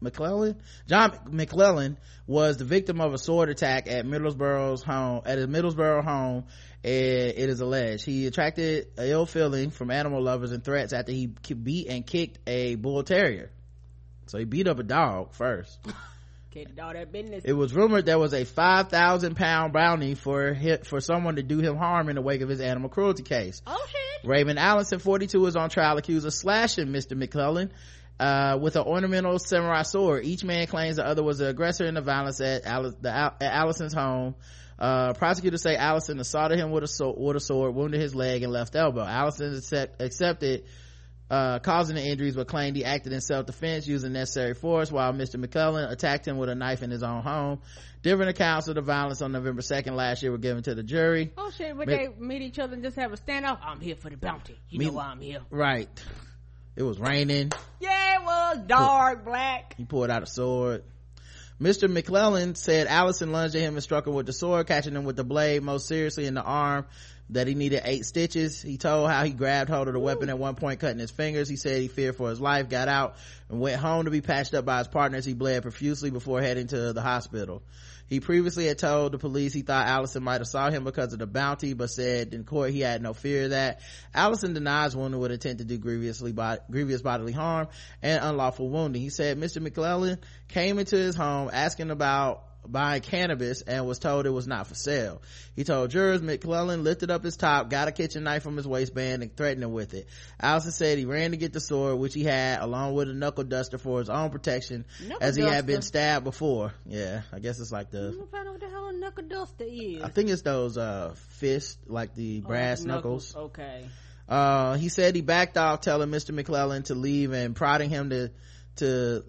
was the victim of a sword attack at his Middlesbrough home. It is alleged he attracted ill feeling from animal lovers and threats after he beat and kicked a bull terrier. So he beat up a dog first. All that business. It was rumored there was a 5,000 pound bounty for someone to do him harm in the wake of his animal cruelty case. Oh shit. Raymond Allison, 42, is on trial accused of slashing Mr. McClellan with an ornamental samurai sword. Each man claims the other was the aggressor in the violence at Allison's home. Prosecutors say Allison assaulted him with a sword, wounded his leg and left elbow. Allison accepted causing the injuries, but claimed he acted in self-defense using necessary force, while Mr. McClellan attacked him with a knife in his own home. Different accounts of the violence on November 2nd last year were given to the jury. Oh shit, would they meet each other and just have a standoff? I'm here for the bounty. You know why I'm here. Right. It was raining. Yeah, it was dark, black. He pulled out a sword. Mr. McClellan said Allison lunged at him and struck him with the sword, catching him with the blade most seriously in the arm, that he needed 8 stitches. He told how he grabbed hold of the weapon at one point, cutting his fingers. He said he feared for his life, got out and went home to be patched up by his partners. He bled profusely before heading to the hospital. He previously had told the police he thought Allison might assault him because of the bounty, but said in court he had no fear of that. Allison denies wounding with intent to do grievous bodily harm and unlawful wounding. He said Mr. McClellan came into his home asking about buying cannabis and was told it was not for sale. He told jurors McClellan lifted up his top, got a kitchen knife from his waistband and threatened him with it. Allison said he ran to get the sword, which he had, along with a knuckle duster for his own protection, as he had been stabbed before. Yeah, I guess it's like the, I don't know what the hell a knuckle duster is. I think it's those fists, like the brass knuckles. Okay. He said he backed off, telling Mr. McClellan to leave and prodding him to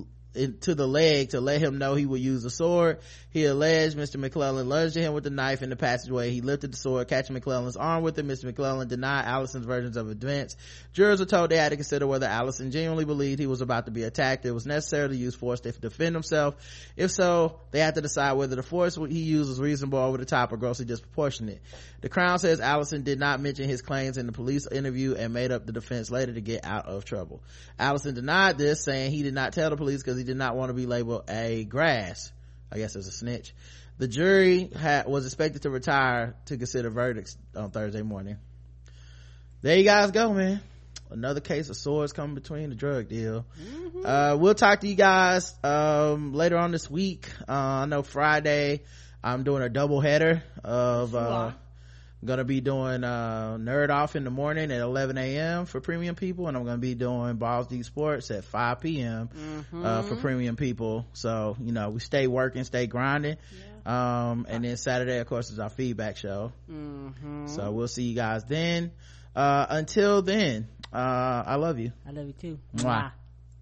the leg to let him know he would use the sword. He alleged Mr. McClellan lunged at him with the knife in the passageway. He lifted the sword, catching McClellan's arm with it. Mr. McClellan denied Allison's versions of events. Jurors were told they had to consider whether Allison genuinely believed he was about to be attacked. It was necessary to use force to defend himself. If so, they had to decide whether the force he used was reasonable, over the top, or grossly disproportionate. The Crown says Allison did not mention his claims in the police interview and made up the defense later to get out of trouble. Allison denied this, saying he did not tell the police because he did not want to be labeled a grass, I guess, as a snitch. The jury was expected to retire to consider verdicts on Thursday morning. There you guys go, man. Another case of swords coming between the drug deal. We'll talk to you guys later on this week. I know Friday I'm doing a double header of gonna be doing Nerd Off in the morning at 11 a.m. for premium people, and I'm gonna be doing Balls Deep Sports at 5 p.m. For premium people. So, you know, we stay working, stay grinding. And then Saturday, of course, is our feedback show. So we'll see you guys then. Until then, I love you. I love you too. Mwah.